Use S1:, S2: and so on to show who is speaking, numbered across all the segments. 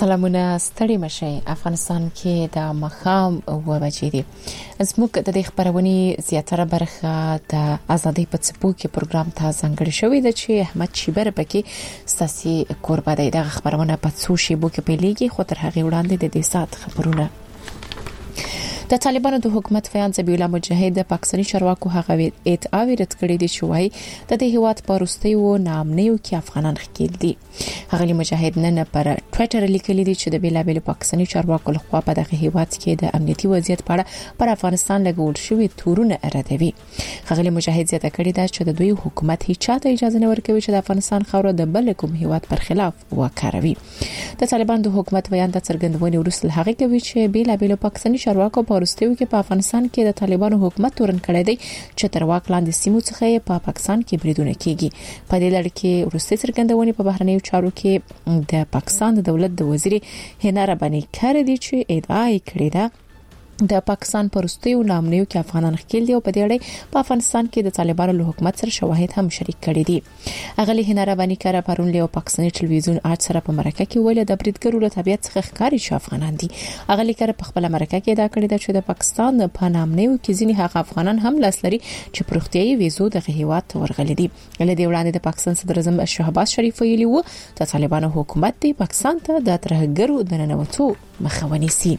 S1: سلامونه ستړي مشي افغانستان کې د مخام و بچی دي زموږ د خبرونې زیاتره برخه د ازادي په څپو کې پروګرام ته ځانګړی شوې ده چې احمد شیبر پکې ساسي قربا دی د خبرونه په څو شی بو کې پیلېږي خو تر هغه وړاندې د دې سات خبرونه د طالبانو د حکومت فیان ذبیح الله مجاهد د پاکستاني چارواکو هغه ادعا رد کړې دي چې وايي د دې هیواد پروستي و نامنیو کې افغانان خکېل دي هغه مجاهد نن پر ټوئیټر لیکلي دي چې د بیلابل پاکستاني چارواکو لخوا په دغه هیواد کې د امنیتي وضعیت په اړه پر افغانستان لګول شوی تورونه ردوي هغه مجاهد زیاته کړې ده چې د دوی حکومت هیڅ چاته اجازه نه ورکوي چې د افغانستان خاوره د بل کوم هیواد پر خلاف وکاروي د طالبانو د حکومت بیان د څرګندونې وروسته هغه کوي چې بیلابل پاکستاني چارواکو پروستیو کې په افغانستان کې د طالبانو حکومت تورن کړی دی چې تر واک لاندې سیمو څخه په پاکستان کې بریدونه کیږي په دې لړ کې وروستي څرګندونې په بهرنیو چارو کې د پاکستان د دولت د وزیر هنا رباني کړی دی چې ادعا کړې ده د پاکستان پروستیو نامنیو کې افغانان خکېل دي او په دې اړه په افغانستان کې د طالبانو له حکومت سره شواهد هم شریک کړي دي اغلی هنا رباني کړه پرون له پاکستاني ټلویزیون آج سره په مرکه کې ویل د بریدګرو له طبيعت څخه ښکاری چې افغانان دي اغلی کړه په خپل مرکه کې دا کړی چې د پاکستان په نامنیو کې ځینې هغه افغانان هم لاسلري چې پروختیایي ویزو د هیواد ورغلي دي له دې وړاندې د پاکستان صدر اعظم شهباز شریف ویلي وو د طالبانو حکومت دی پاکستان ته د ترهګرو د ننوتو مخاوني سي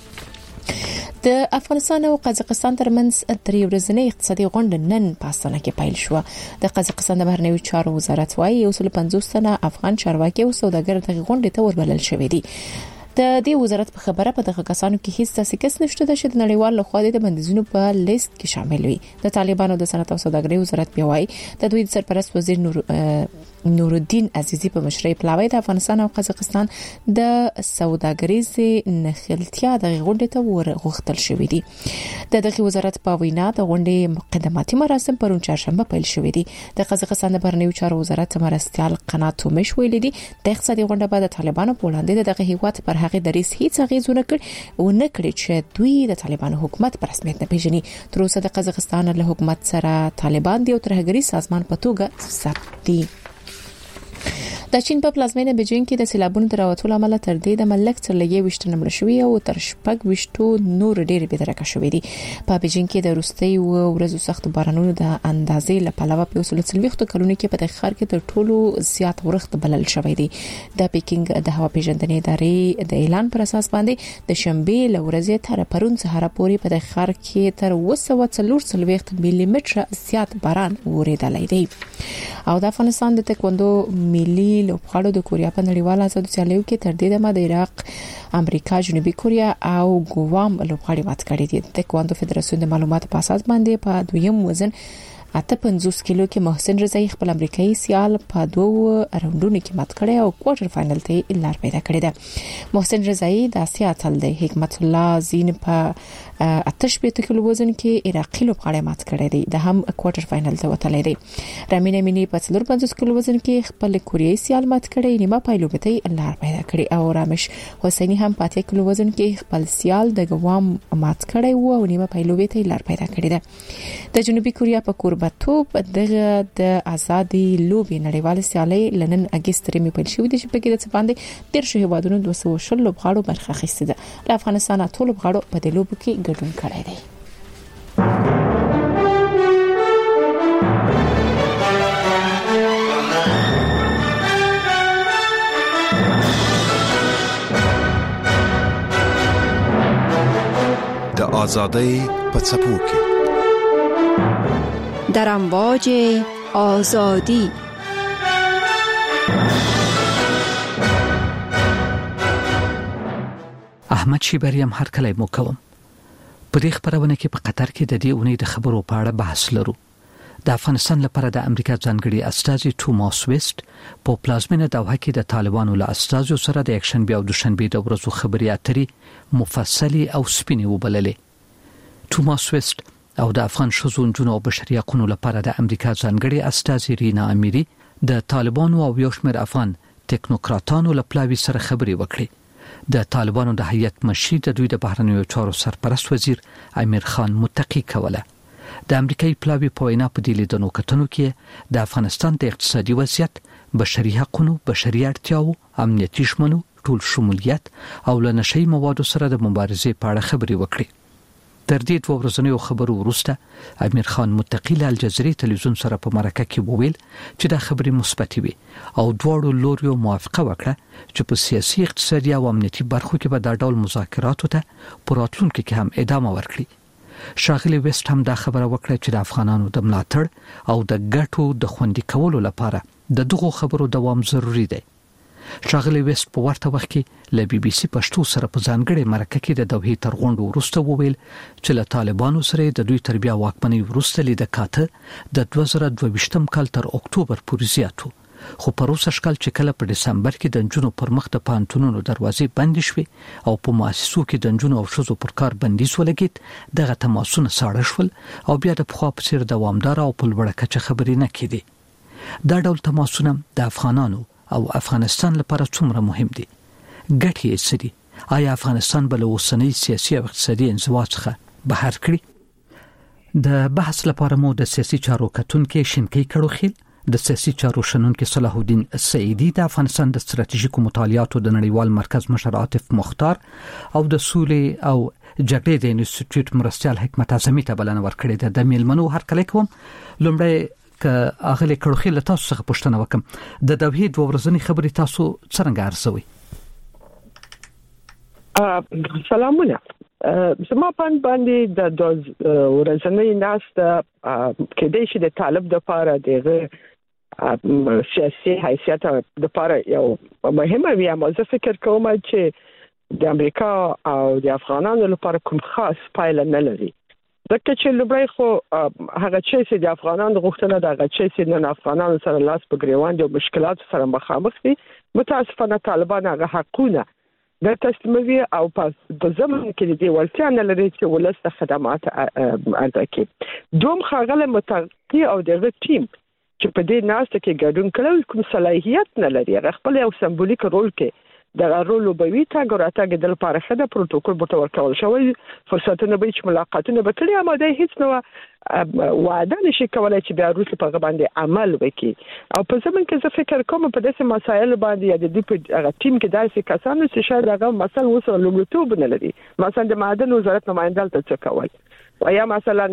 S1: د افغانستان او قزاقستان ترمنځ درې ورځنۍ اقتصادي غونډه نن په استانه کې پیل شو د قزاقستان د بهرنیو چارو وزارت وايي 150 تنه افغان چارواکي او سوداګر د غونډې ته وربلل شوې دي د دې وزارت په خبره په دغه کسانو کې هیڅ داسې کس نشته چې د نړیوال لخوا د بندیزونو په لیست کې شامل وي د طالبانو د صنعت او سوداګرۍ وزارت پیوای د دوی سرپرست وزیر نورالدین عزیزی په مشرۍ پلاوی د افغانستان او قزاقستان د سوداګریز نخلتیا د غونډې ته ورغښتل شوې دي د دغه وزارت په وینا د غونډې مقدماتي مراسم پرون چهارشنبه پیل شوې دي د قزاقستان د بهرنیو چارو وزارت مرستيال قنات تومش ویلي دي د اقتصادي غونډه بعد طالبانو په وړاندې دغه هیواد پر هغه دریس هیڅ اغیزونه کړی چې دوی د طالبانو حکومت پر رسمیت نه پیژني تر اوسه د قزاقستان له حکومت سره طالبان دی او ترهګری سازمان په توګه ثبت دي د چین په پلازمینه بیجینګ کې د سیلابونو دراوتو لامل تر دې د ملک تر لګي وشتنه مړ شوی او تر شپږ وشتو نور ډېر به درکه شوې دي په بیجینګ کې د روستي ورځو سخت بارانونو د اندازې لپاره په 130 کلونو کې په ښار کې تر ټولو زیات ورښت بلل شوی دی د پیکینګ د هوا پیژندنې ادارې د اعلان پر اساس باندې د شنبه لورځې تر پرون سهار پورې په ښار کې تر 240 ملي متر زیات باران وریدلی دی او د افغانستان د تکوندو ملي لوبغاړو د کوریا په نړیوال آزادو سیالیو کې تر دې دمه د عراق امریکا جنوبي کوریا او ګوام لوبغاړي مات کړي دي د تکوندو فدراسیون د معلوماتو په اساس باندې په دویم وزن 58 کیلو کې محسن رضایی خپل امریکایي سیال په دوه راوندونو کې مات کړي او کوارټر فائنل ته لار پیدا کړې ده محسن رضایی د اسیا اتل دی حکمت الله زین په 88 کیلو وزن کې عراقي لوبغاړي مات کړي دي د هم کوارټر فائنل ته وتلی دی رامین امینی په 54 کیلو وزن کې خپل کوریایي سیال مات کړي نیمه پایلو ته لار پیدا کړي او رامش حسینی هم په 8 کیلو وزن کې خپل سیال د ګوام مات کړي وو او نیمه پایلو ته لار پیدا کړي ده د جنوبي کوریا په کوربتوب دغه د ازادي لوبي نړیوال سیالي لنن اگست رمي پیل شوې دي چې په کې د باندې 13 هیوادونو 200 لوبغاړو برخه اخیستې ده د افغانستان ټول لوبغاړو په دې لوبو کې ګډون کړی دی
S2: د آزادۍ په څپو کې
S3: در امواج آزادی
S4: احمد شیبریم هر کله مو کوم په دې خبرونه کې په قطر کې د دې اونۍ د خبرو په اړه بحث لرو د افغانستان لپاره د امریکا ځانګړي استازي توماس ویست په پلازمینه دوحه کې د طالبانو له استازو سره د یکشنبه او دوشنبه د ورځو خبري اترې مفصلي او سپینې وبللې توماس ویست او د افغان شذونجونو او بشري حقوقو لپاره د امریکا ځانګړي استازي رینا امیری د طالبانو او یو شمېر افغان ټیکنوکراتانو لپاره سره خبري وکړي د طالبانو د هیئت مشر د دوی د بهرنیو چارو سرپرست وزیر امیر خان متقی کوله د امریکایي پلاوی په وینا په دې لیدنو کتنو کې د افغانستان د اقتصادي وضعیت بشري حقوقو بشري اړتیاو امنیتي شمنو ټول شمولیت او له نشي موادو سره د مبارزې په اړه خبرې وکړي. تر دې دوه ورځنیو خبرو وروسته امیر خان متقی له الجزیرې تلویزیون سره په مرکه کې وویل چې دا خبرې مثبت وي او دواړو لوریو موافقه وکړه چې په سیاسي، اقتصادي او امنیتي برخو کې به دا ډول مذاکراتو ته په راتلونکي کې هم ادامه ورکړي. ښاغلي ویسټ هم دا خبره وکړه چې د افغانانو د ملاتړ او د ګټو د خوندي کولو لپاره د دغو خبرو دوام ضروری دی. ښاغلي ویسټ په ورته وخت کې له بي بي سي پښتو سره په ځانګړي مرکه کې د دوحې تر غونډو وروسته وویل چې له طالبانو سره د دوی تر بیا واکمنۍ وروسته لید کاته د 2022 کال تر اکتوبر پورې زیاتو، خو په روسه شکل چې کله په دسمبر کې د نجونو پر مخ د پانتونونو دروازې بند شوې او په مؤسسو کې د نجونو او ښځو پر کار بندیز ولګید، دغه تماسونه ساړه شول او بیا د پخوا په څیر دوامدار او په لوړه کچه خبرې نه کېدې. دا ډول تماسونه د افغانانو او افغانستان لپاره څومره مهم دي؟ ګټې یې څه دي؟ آیا افغانستان به له اوسنۍ سیاسي او اقتصادي انزوا څخه بهر کړي؟ د بحث لپاره مو د سیاسي چارو کتونکو شینکي کړوخیل، د سیاسي چارو شنونکو صلاح الدین سعیدی، د افغانستان د ستراتیژیکو مطالعاتو د نړیوال مرکز مشر عاطف مختار او د سولې او جګړې د انسټیټیوټ مرستیال حکمت اعظمي ته بلنه ورکړې ده. د میلمنو هرکلی کوم. لومړی که اغلی کړوخیل تاسو څخه پوښتنه وکم، د دوحې دوه ورځنی خبرې تاسو څنګه ارزوي؟
S5: سلامونه. زما باندې د ورځنی ناست کې د شي د طالب د لپاره د سیاسي حیثیت د لپاره یو مهمه وي. زه فکر کوم چې د امریکا او د افغانانو لپاره کوم خاص پایله نه لري. ځکه چې لومړی خو هغه چې د افغانانو غوښتنه د هغه چې نن افغانانو سره لاس په ګریوان دي او مشکلات سره مخامخ دي، متاسفانه طالبان هغه حقونه د تسلیموي او په زمن کې د ولتیا نه لري چې ولست خدمات ارزه کړي. دوم خاغله متقی او دغه ټیم چې په دې ناست کې ګډون کړو کوم صلاحیت نه لري، خپل یو سمبولیک رول کې د رول وبوي تاګ راته د لپاره خده پروتوکول به تور کول شوی، فرصتونه به چې ملاقاتونه به کړي، اما د هیڅ نو وعده نشي کولای چې بیا روس په باندې عمل وکړي. او په زمون کې زه فکر کوم په داسې مسایل باندې یا د دې په ټیم کې داسې کسان چې شاید هغه مسله وسره لومړیتوب نه لري، مثلا د معدن وزارت نمائندل ته څه کول، یا مثلا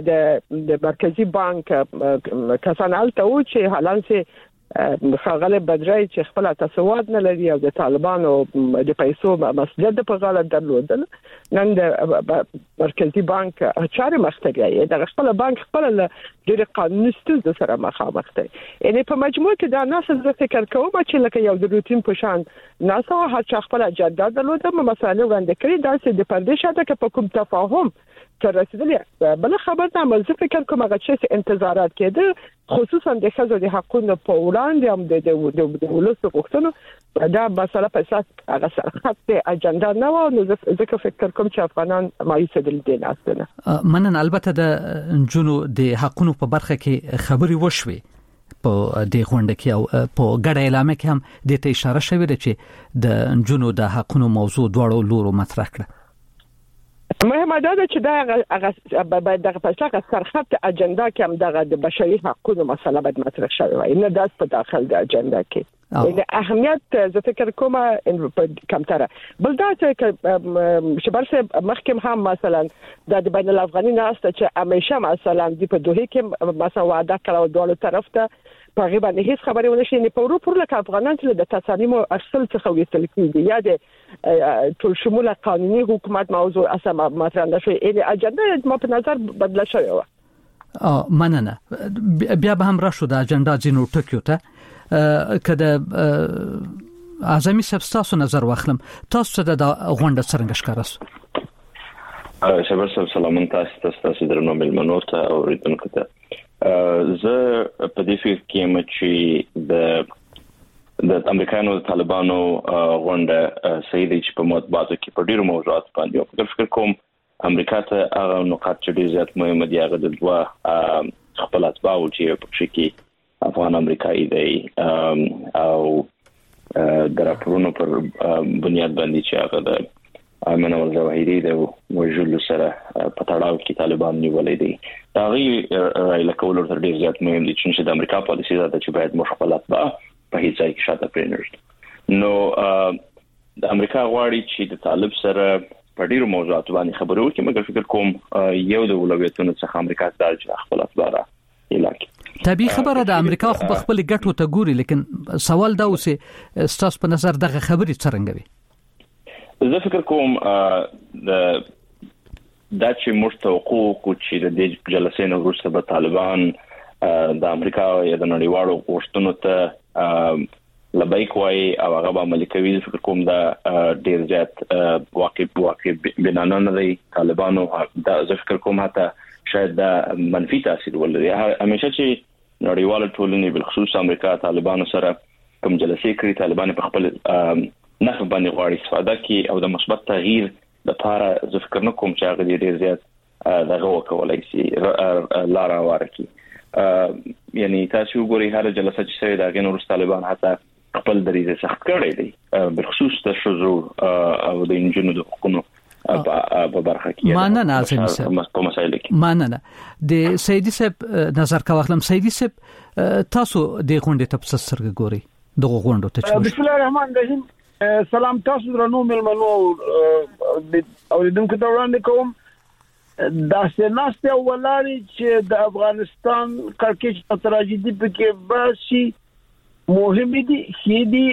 S5: د مرکزی بانک کسان الته و چې حالان سي خاغله بدرای چې خپل تسواد نه لري او د طالبانو د پیسو مسجد په غاړه درلودل، نن د مرکزی بانک چارې مختګي د خپل بانک خپل د قانوني ستونزو سره مخامخ دي. یعنی په مجموع کې دا ناس زه فکر کوم چې لکه یو د روتین په شان ناس هر خپل اجنډا درلوده، مسایل وړاندې کړي، دا چې د پردې شاته کې په کوم تفاهم تر رسیدلې. بل خبرنامه زه فکر کوم هغه چې انتظارات کېده خصوصا د خزو د حقوقو په وړاندې هم د ولس غوښتنو دا مسله په اساس هغه سرخط اجنډا نه و، نو زه فکر کوم چې افغانان مایوسه دي نه.
S4: منن البته د جنو د حقوقو په برخه کې خبري وشوي په دې غونډه کې او په ګډه اعلامیه کې هم د ته اشاره شوې ده چې د جنو د حقوقو موضوع دواړو لورو مطرح کړه.
S5: مهمه ده چې دا باید دغه پښتاګه سرخط اجنډا کې هم دغه د بشري حقوقو مسله باید مطرح شوی وي، نه داس په داخل د اجنډا کې. د اهمیت زه فکر کوم په کمتره بل دا چې برسه محکم هم مثلا د بین الافغاني ناسته چې همیشه مثلا د په دوه کې مثلا وعده کړو دوه طرف ته په غیبه نه هیڅ خبرې ونشي نه په ورو لکه افغانان چې د تصامیم اصل څخه ویل کېږي یا د ټول شموله قانوني حکومت موضوع اساسا مطرح نشوي. ال اجنډا ما په نظر بدل شوی و.
S4: مننه. بیا به هم راشو د اجنډا ځینو ټکیو ته کده اعظمي سبستاسو نظر واخلم، تاسو د غونډه څنګه ښکارس؟
S6: شبر سلامون تاسو درنو ملمنو ته او ریدونکو ته. زه په دې فکر کې یم چې د امریکایانو د طالبانو غونډه صحیح دی چې په مطبوعاتو کې په ډیرو موضوعات باندې فکر کوم امریکا ته هغه نقاط چې ډیر زیات مهم دي هغه د دوه خپل اتباعو چې په شکل افغان امریکایي دی او د راپورونو پر بنیاد باندې چې هغه د امن او ظواهري د وجلو سره په تړاو کې طالبان نیولې دي. دا غي لکول تر ډیر زیات مهم دي چې د امریکا پالیسي دا چې باید مشغلات په هیڅ ځای کې شاته پرېنرځي. نو د امریکا غواړي چې د طالب سره په ډیرو موضوعاتو باندې خبرو وکړي، مګر فکر کوم یو د اولویتونو څخه امریکا ستاسو خپل اتباع علاقه
S4: طبيعي خبره د امریکا خو په خپل ګټو ته ګوري، لیکن سوال دا اوسه ستاسو په نظر دغه خبرې څرنګه وي؟
S6: زه فکر کوم دا چې موږ توقع کوو چې د دې جلسې نه وروسته به طالبان د امریکا یا د نړیوالو غوښتنو ته لبیک وای او هغه به عملي کوي. فکر کوم دا ډیر زیات واقع بنانه نه دی. طالبانو دا فکر کوم حتی شاید دا منفي تاثیر ولري. همیشه چې نړیوال ټولنې بل خصوص امریکا طالبانو سره کوم جلسې کړي، طالبان په خپل نفع باندې غواړي استفاده کوي او د مثبت تغییر لپاره زه فکر نه کوم چې هغه ډیر زیات دغه وکولای شي لاره ورکړي. یعنی تاسو وګورئ هر جلسه چې شوی دا غن ورس طالبان حتی خپل دریزه سخت کړی دی بل خصوص د شذو او د انجنونو د حقوقو په برخه کې.
S4: مننه اعظمي صاحب
S6: په مسایل کې.
S4: مننه د سیدی صاحب نظر کاوخلم. سیدی صاحب تاسو د غونډې ته څه سره ګوري دغه غونډه ته؟
S7: بسم الله الرحمن الرحیم. سلام تاسو درنو ملمنو او دونکو ته وړاندې کوم. دا سناسته ولاري چې د افغانستان کړکېچ تراژیدي پکې باسي مهم دي خېدي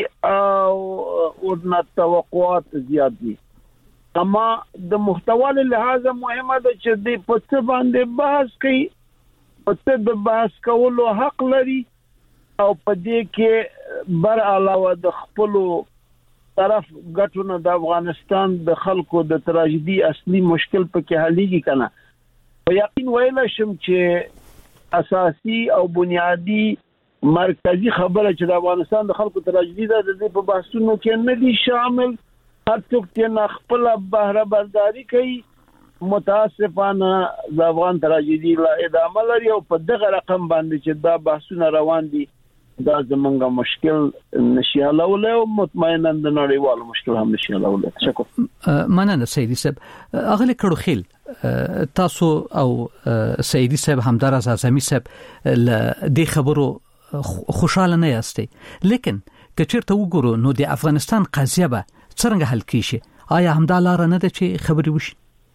S7: او د توقعات زیات دي. اما د محتوا له لحاظ مهمه ده چې د پڅ باندې بحث کوي، پڅ د بحث کولو حق لري او په دې کې بر علاوه د خپل طرف ګټونه د افغانستان د خلکو د تراژیدي اصلي مشکل پکې حلېږي کنه. په یقین ویل شم چې اساسي او بنیادی مرکزی خبره چې د افغانستان د خلکو تراژیدي د دې په بحثونو کې نه دي شامل. هر څوک چې خپل بهره برداری کوي متاسفانه د افغان تراژیدي لا ادامه لري او په دغه رقم باندې چې دا بحثونه روان دي دا زمونږه مشکل نشي حلولای او مطمئنا د نړیوالو مشکل هم نشي حلولای. شکر.
S4: مننه سیدی صاحب. اغلی کړو خیل تاسو او سیدی صاحب همدارز اعظمي صاحب د خبرو خوشاله نه یاستئ، لیکن که چیرته وګورو نو د افغانستان قضیه به څنګه حل کیږي؟ آیا همدا لار نه ده چې خبرې وشي؟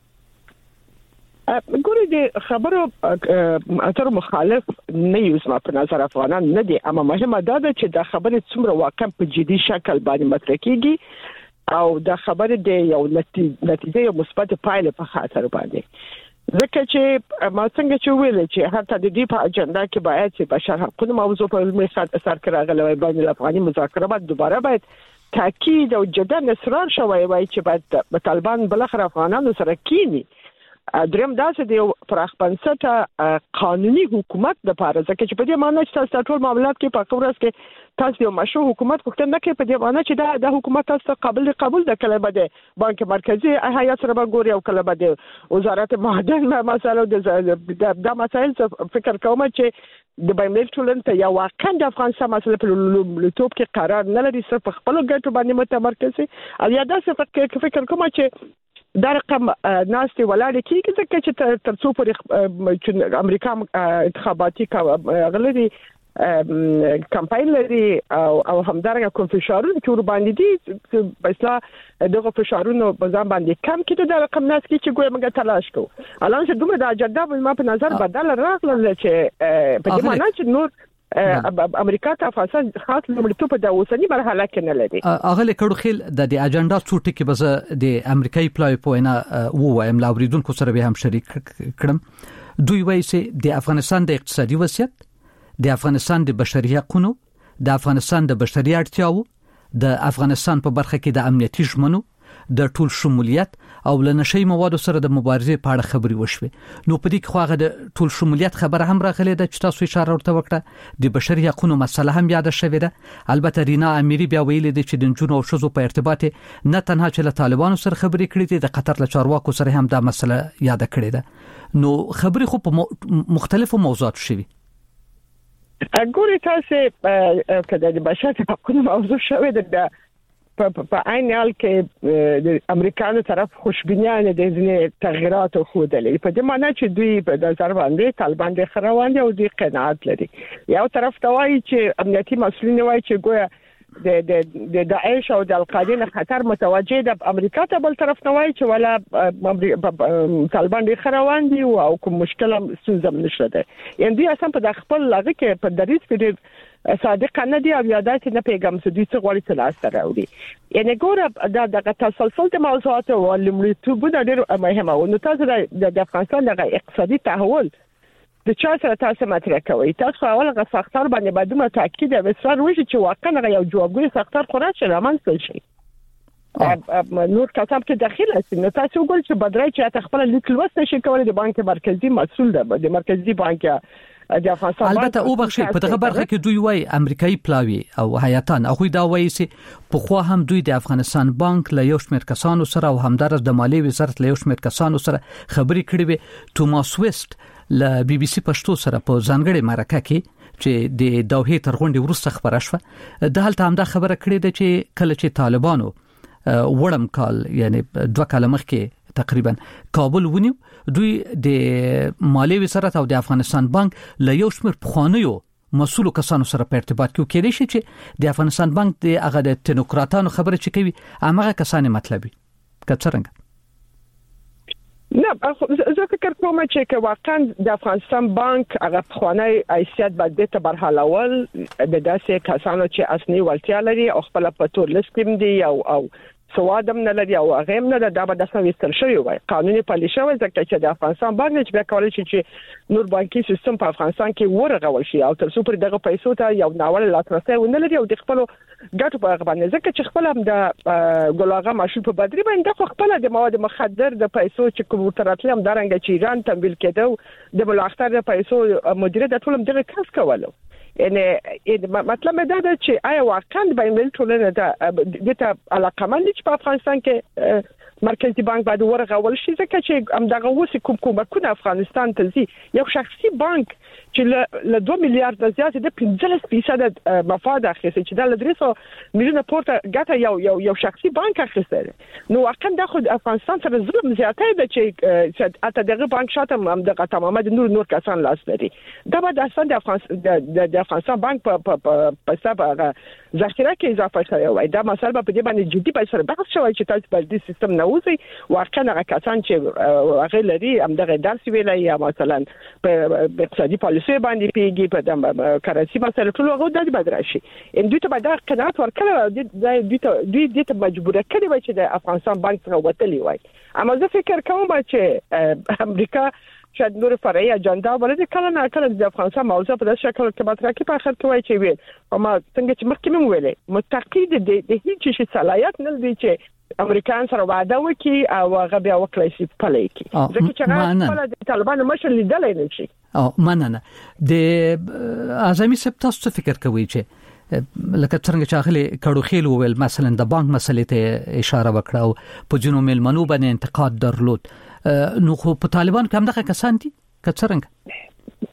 S5: ګورې د خبرو اتر مخالف نه یو زما په نظر افغانان نه دي، اما مهمه ده چې دا خبره څومره واقعا په جدي شکل باندې مطرح کیږي او دا خبره د یو نتیجه یو مثبت پایله په خاطر باندې. ځکه چې ما څنګه چې ویل چې حتی د دې په اجنډا کې باید چې بشر حقوقو موضوع په علمي سر کې راغلی وي، باندې افغاني مذاکرات دوباره باید تاکید او جدا اصرار شوی وای چې باید طالبان بلخره افغانانو سره کینی. دریم داسې د پراخ بنسټه قانوني حکومت د پاره، ځکه چې په دې معنی چې تاسو ټول معاملات کې په کورس کې تاسو یو مشروع حکومت غوښتنه نه کوي، په دې معنی چې دا حکومت تاسو قبول د کله بده بانک مرکزی هيئت سره وګوري او کله بده وزارت معدن مسائل د مسائل فکر کوم چې د بین‌المللي ټولنې ته یو واقعا د افغانستان مسله په لومړیتوب کې قرار نه لري، صرف خپل ګټو باندې متمرکز دي. او یا داسې فکر کوم چې دا رقم ناستي ولاړ کیږي ځکه چې تر څو پر امریکا انتخاباتي غلطي کمپاین لري او همدارنګه کوم فشارونه چې ور باندې دي بسلا دغه فشارونه په ځان باندې کم کړي دا رقم ناس کې چې ګویا موږ تلاش کوو. الان چې دومره د اجنډا ما په نظر بدل راغله چې په دې معنی چې نور امریکا ته افغانستان خاص لومړیتوب په د اوسنی مرحله کې نه لري.
S4: اغه لیکړو خیل د اجنډا څو ټکي به د امریکایي پلای پوینه وایم لاوریدونکو سره به هم شریک کړم. دوی وایي چې د افغانستان د اقتصادي وضعیت، د افغانستان د بشري حقوقو، د افغانستان د بشري اړتیاو، د افغانستان په برخه کې د امنیتي ژمنو، د ټول شمولیت او لنشي موادو سره د مبارزې په اړه خبري وشوي. نو په دې کې خو هغه د ټول شمولیت خبره هم راغلي ده چې تاسو اشاره ورته وکړه، د بشري حقوقو مسله هم یاد شوې ده. البته رینا اميري بیا ویلي دي چې د جنونو او شذو په ارتباط نه تنها چې له طالبانو سره خبري کړې دي، د قطر له چارواکو سره هم دا مسله یاد کړې ده. نو خبري خو په مختلفو موضوعاتو شوي.
S5: ګوري تاسو کله د بشري حقوقو موضوع شوې ده په عین حال کې د امریکایانو طرف خوشبینانه د ځینې تغیرات خوده په دې معنی چې دوی په نظر باندې طالبان د خروان دي او د قناعت لري. یو طرف ته وایي چې امنیتي مسؤلین وایي چې ګویا د داعش او د القاعده خطر متوجه د امریکا ته بل طرف نه وای چې ولا طالبان ډیر خروان دي او کوم مشکل هم سوزم نشته ده یعنی دوی اصلا په خپل لغه کې په دریس کې صادق نه دي او یادات نه پیغام سدي څه غوړي تلاس راوړي یعنی ګوره د تسلسل د موضوعات او لمړیتوب ډیر مهمه او نو تاسو د افغانستان د اقتصادي تحول د چا سره تاسو مطرح کوي تاسو اوله ساختار باندې بدومه تاکید او اصرار وشي چې واقعا یو جوابګوی ساختار خورات شي رامنځته شي نور کتاب کې داخله سي نو تاسو وګورئ چې بدرای چې خپل لیک لوست شي کولای د بانک مرکزی مسول ده د مرکزی بانک د افغانستان
S4: البته او بخښي په دغه برخه کې دوی وای امریکایي پلاوی او حیاتان هغه دا وایي چې په خو هم دوی د افغانستان بانک له یو شمېر کسانو سره او همدارس د مالی وزارت له یو شمېر کسانو سره خبرې کړې وي توماس ویست له بي بي سي پښتو سره په ځانګړي مرکه کې چې د دوحې تر غونډې وروسته خبره شوه د حالت هم دا خبره کړې ده چې کله چې طالبانو وړم کال یعنی 2 کال مخکې تقریبا کابل ونیو دوی د مالی وزارت او د افغانستان بانک له یو شمېر پخوانیو مسؤلو کسانو سره په ارتباط کې کېدای شي چې د افغانستان بانک د هغه د تکنوکراتانو خبره چې کوي هغه کسان مطلبي کڅرنګ
S5: نه زه فکر کوم چې واقعا د افغانستان بانک هغه خوانی حیثیت باید ته برحالول د داسې کسانو چې اصلي ولتیا لري او خپل په تور لیست دي او سوادم نه لري او هغه هم نه دا به د سويستر شوی وای قانوني پالیسي شوی ځکه چې د افغانستان بانک چې به کولای شي چې نور بانکي سیستم په افغانستان کې ورغول شي او تر څو پر دغه پیسو ته یو ناول لاسرسي ونه لري او د خپل ګټو په اړه باندې ځکه چې خپل هم د ګلاغه ماشول په بدري باندې خپل د مواد مخدر د پیسو چې کوم تراتل هم درنګ چې ایران تمویل کېدو د بلاختر د پیسو مدیریت د ټولم دغه کس کولو یعنی مطلب دا ده چې آیا واقعا بین ټولنه د علاقمند چې په افغانستان کې مرکزی بانک باید ورغول شي ځکه چې همدغه وسی کومکونه افغانستان ته زی یو شخصي بانک چې له 2 میلیارډ زیات د 15% مفاد اخیسته چې د 300 میلیونه پورته ګټه یو شخصي بانک اخیسته نو واقعا د خود افغانستان سره ظلم زیاته ده چې اته دغه بانک شاته همدغه تمامه نور کسان لاس لري دا به د افغانستان بانک په حساب ذخیره کې اضافه شوی وای دا مسله په دې باندې جدي په سره بحث شوی چې تاسو په دې سیستم نوځي واقعا هغه کسان چې هغه لري همدغه درس ویلای یا مثلا په اقتصادي پالیسي باندې پیږي په کرنسي مسله ټول هغه د بدرشي ان دوی ته به دا قناعت ورکړه دوی ته مجبور کړي وای چې د افغانستان بانک څخه وتلی وای اما زه فکر کوم چې امریکا شاید نور فرعي اجنډا ولې کله نه کله د افغانستان موضوع په داسې شکل کې مطرح کې په اخر کې وایي چې ویل اما څنګه چې مخکې مو ویلې متقید د هیڅ شي صلاحیت نه لري چې امریکایان سره وعده وکړي او هغه بیا وکړي چې پلي کی ځکه چې هغه د طالبانو مشر لیدل نه شي
S4: مننه د اعظمي سپتاس فکر کوي چې لکه څنګه چې اخلي کډو خېل وویل مثلا د بانک مسلې ته اشاره وکړه او په جنوب ملمنو باندې انتقاد درلود نو خو په طالبان کوم دغه کسان دي کڅرنګ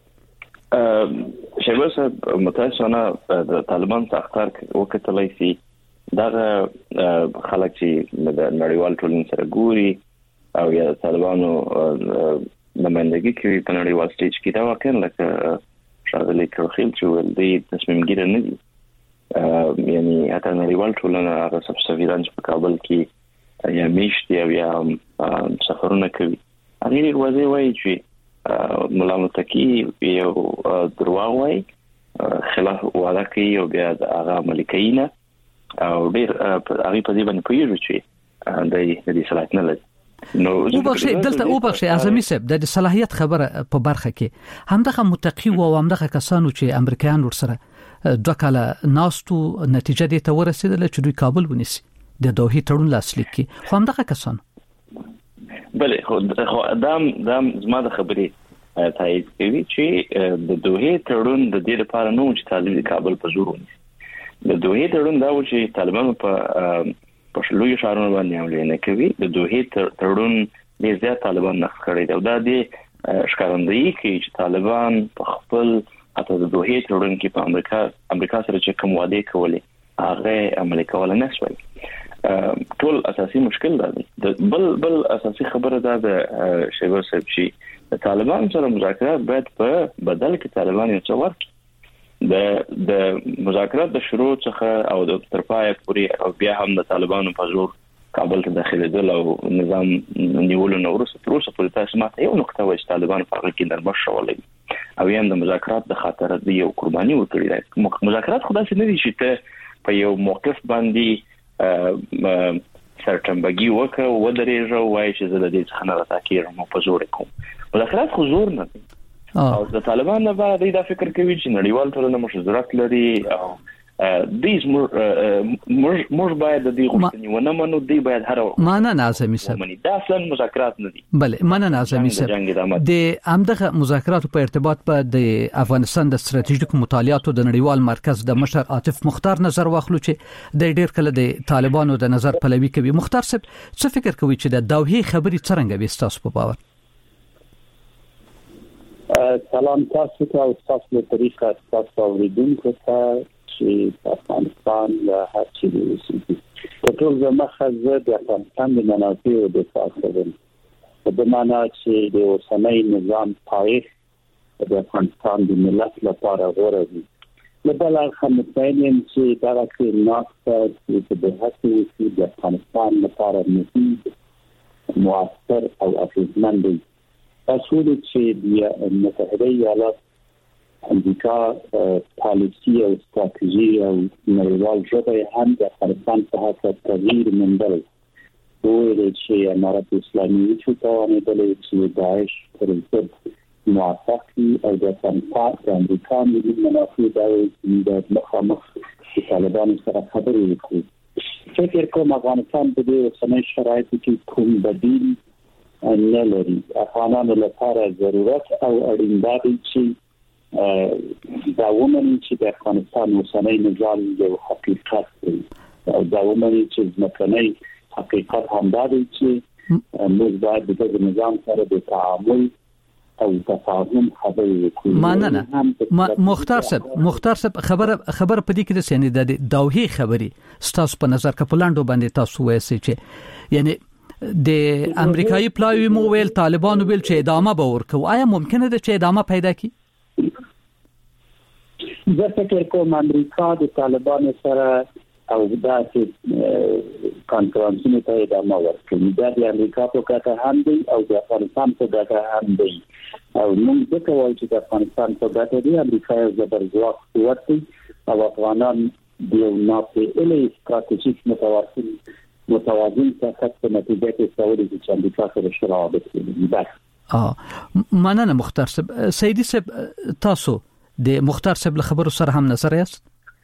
S6: شیبه صاحب متاسفانه د طالبان ساختار وکټلای شي دغه خلک چې د نړیوال ټولنې سره ګوري او یا طالبانو نمائندګي کوي په نړیوال سټیج کې دا واقعا لکه شاغلي کړخیل چې ول دي تصمیم ګیر نه دي یعنی اته نړیوال ټولنه هغه سفیران په کابل کې یا میشتي او یا سفرونه کوي هغه وځي وایي چې ملامتکی یو درواغ وایي خلاف وعده کوي او بیا هغه ملکینه او ډیر هغه په دې باندې پیږي چې د دې صلاحیت نه لري نو
S4: او بخښه اعظمي صاحب د صلاحیت خبره په برخه کې همدغه متقی او همدغه کسانو چې امریکایان ورسره 2 کال ناستو نتیجه دې ته ورسېدل چې دوی کابل ونیسي د دوحې تړون لاسلیک کی خو همدغه کسان
S6: بلې خو ادم زما د خبرې تایید کوي چې د دوحې تړون د دې لپاره نه چې طالب کابل په زور ونیسي د دوحې تړون دا و چې طالبان په شلوي شهرونو باندې حمله نه کوي د دوحې تړون دې زیات طالبان نقض کړی دی او دا د ښکارندویي کوي چې طالبان په خپل اته د دوحې تړون کې په امریکا سره چې کوم وعده کولې هغه عملي کول نه شوی ټول اساسي مشکل دی د بل اساسي خبره ده د شیبر صاحب چې طالبان سره مذاکرات باید په بدل کې طالبان یو څه ورکړي د مذاکرات د شروع څخه او د ترپای پورې او بیا هم د طالبانو په زور کابل ته داخليدل او نظام نیولو نو ورسره تر اوسه پورې تاسو ماته یو نقطه وایي چې طالبان په هغه کې نرمښت راولي او یم د مذاکرات د خاطر د یو قرباني ورکړي دي. مذاکرات خدای څه نه دي چې ته په یو موقف باندې سرټمبګي وکړه و درېږه وایي چې زه د دې څخه نه راځم په زور کوم. مذاکرات خو زور نه دي او د طالبان نه بعد دا فکر کوي چې نړیوال ټولنه مشورت لري او دیز موږ باید د دې غوښتنې ونه منو. دی باید هر
S4: معنا نازمي صاحب
S6: دا اصلا مذاکرات نه دي.
S4: بله معنا نازمي صاحب د همدغه مذاکراتو په ارتباط په د افغانستان د ستراتیژیک مطالعاتو د نړیوال مرکز د مشر عاطف مختار نظر واخلو چې د ډیر کله د طالبانو د نظر پلوي کوي. مختار صاحب څه فکر کوي چې د دوحې خبري څنګه به تاسو په باور؟
S8: سلام تاسو ته او تاسو له طریقه تاسو اوریدونکو ته چې افغانستان هر څه دي په ټول ځمکه د افغانستان د منافعو د ساتلو په معنا چې د اوسنۍ نظام پایښت د افغانستان د ملت لپاره غوره دي. له بل اړخه مطمئن چې دا راځي ناست چې د هڅې د افغانستان لپاره مفید مؤثر او اغېزمن دي. تاسو چې د متحده ایالات امریکا پالیسی او استراتیژي او نړیوال ژبه هم د افغانستان په حق تغییر مندل وایي چې امارات اسلامي چې توانیدل چې داعش پر ضد موافقي او د افغانستان د امریکا ملي منافع د مخامخ د طالبانو سره خبرې وکړي. فکر کوم افغانستان په دې اوسنۍ شرایطو کې کوم بدیل نه لري. افغانانو لپاره ضرورت او اړین دی چې دا ومني چې د افغانستان اوسنۍ نظام یو حقیقت دی او دا ومني چې ځمکنۍ حقیقت هم دا دی چې موږ باید د دې نظام سره د تعامل او تفاهم خبرې وکړو.
S4: مننه مختار صاحب خبر په دې کې د سینې د دوحې خبري ستاسو په نظر کې پلاندو باندې تاسو وایي چې یعنی د امریکایي پلاوی مو ویل طالبانو ویل چې ادامه به ورکو. آیا ممکنه ده چې ادامه پیدا کړي؟
S8: زه فکر کوم امریکا د طالبانو سره او داسې کانفرنسونو ته ادامه ورکوي. دا د امریکا په ګټه هم دی او د افغانستان په ګټه هم دی او موږ ځکه وایو چې د افغانستان په ګټه دی. امریکا یو زبرځواک قوت دی او افغانان د یو ناپېژندل استراتیژیک متوازن سیاست په نتیجه کې سعودي چې امریکا سره شراکت کوي.
S4: مننه مختار صاحب. سیدی صاحب تاسو د مختار صاحب له خبرو سره هم نظر یاست؟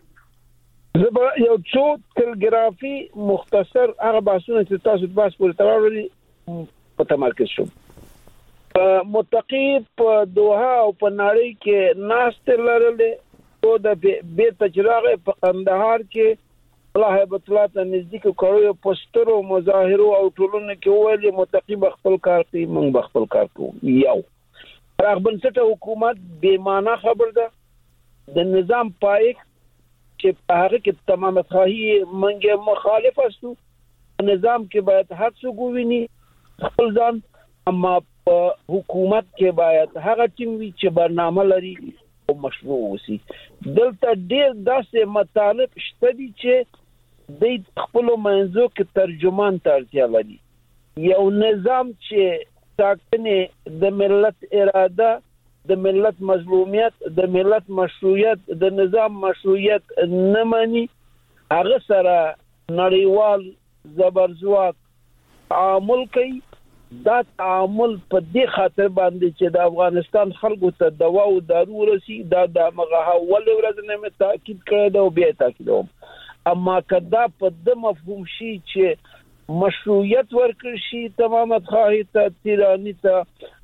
S7: زه یو څو تلګرافي مختصر هغه بحثونه چې تاسو باس پورې تراولي په تمرکز شوم. متقی په دوحه او په نړۍ کې ناست لرلې او د بیت تجراغ په قندهار کې الله هیبت الله ته نزدیک کړو پوسټرو مظاهرو او ټولنه کې ویلي متقی بخپل کار کوي موږ بخپل کار کوو. یو راغبنسټه حکومت بې معنا خبر ده د نظام پایښت چې په هغه کې تمام خواهی منګه مخالف استو نظام کې باید هر څه ګویني خپل ځان اما په حکومت کې باید هغه ټیم وي چې برنامه لري او مشروع وسی. دلته ډېر داسې مطالب شته دي چې د خپل منځو کې ترجمان ته اړتیا لري. یو نظام چې ساکنه د ملت اراده د ملت مظلومیت د ملت مشروعیت د نظام مشروعیت نه مانی هغه سره نړیوال زبرځواک تعامل کوي. دا تعامل په دې خاطر باندې چې د افغانستان خلکو ته دوا او دارو ورسي دا د مغه اول ورځ نه مې تاکید کړی دا او بیا تاکید کوم. اما کدا په د مفهوم شي چې مشروعیت ورکړ شي تمامت خواهی ته تیرانی ته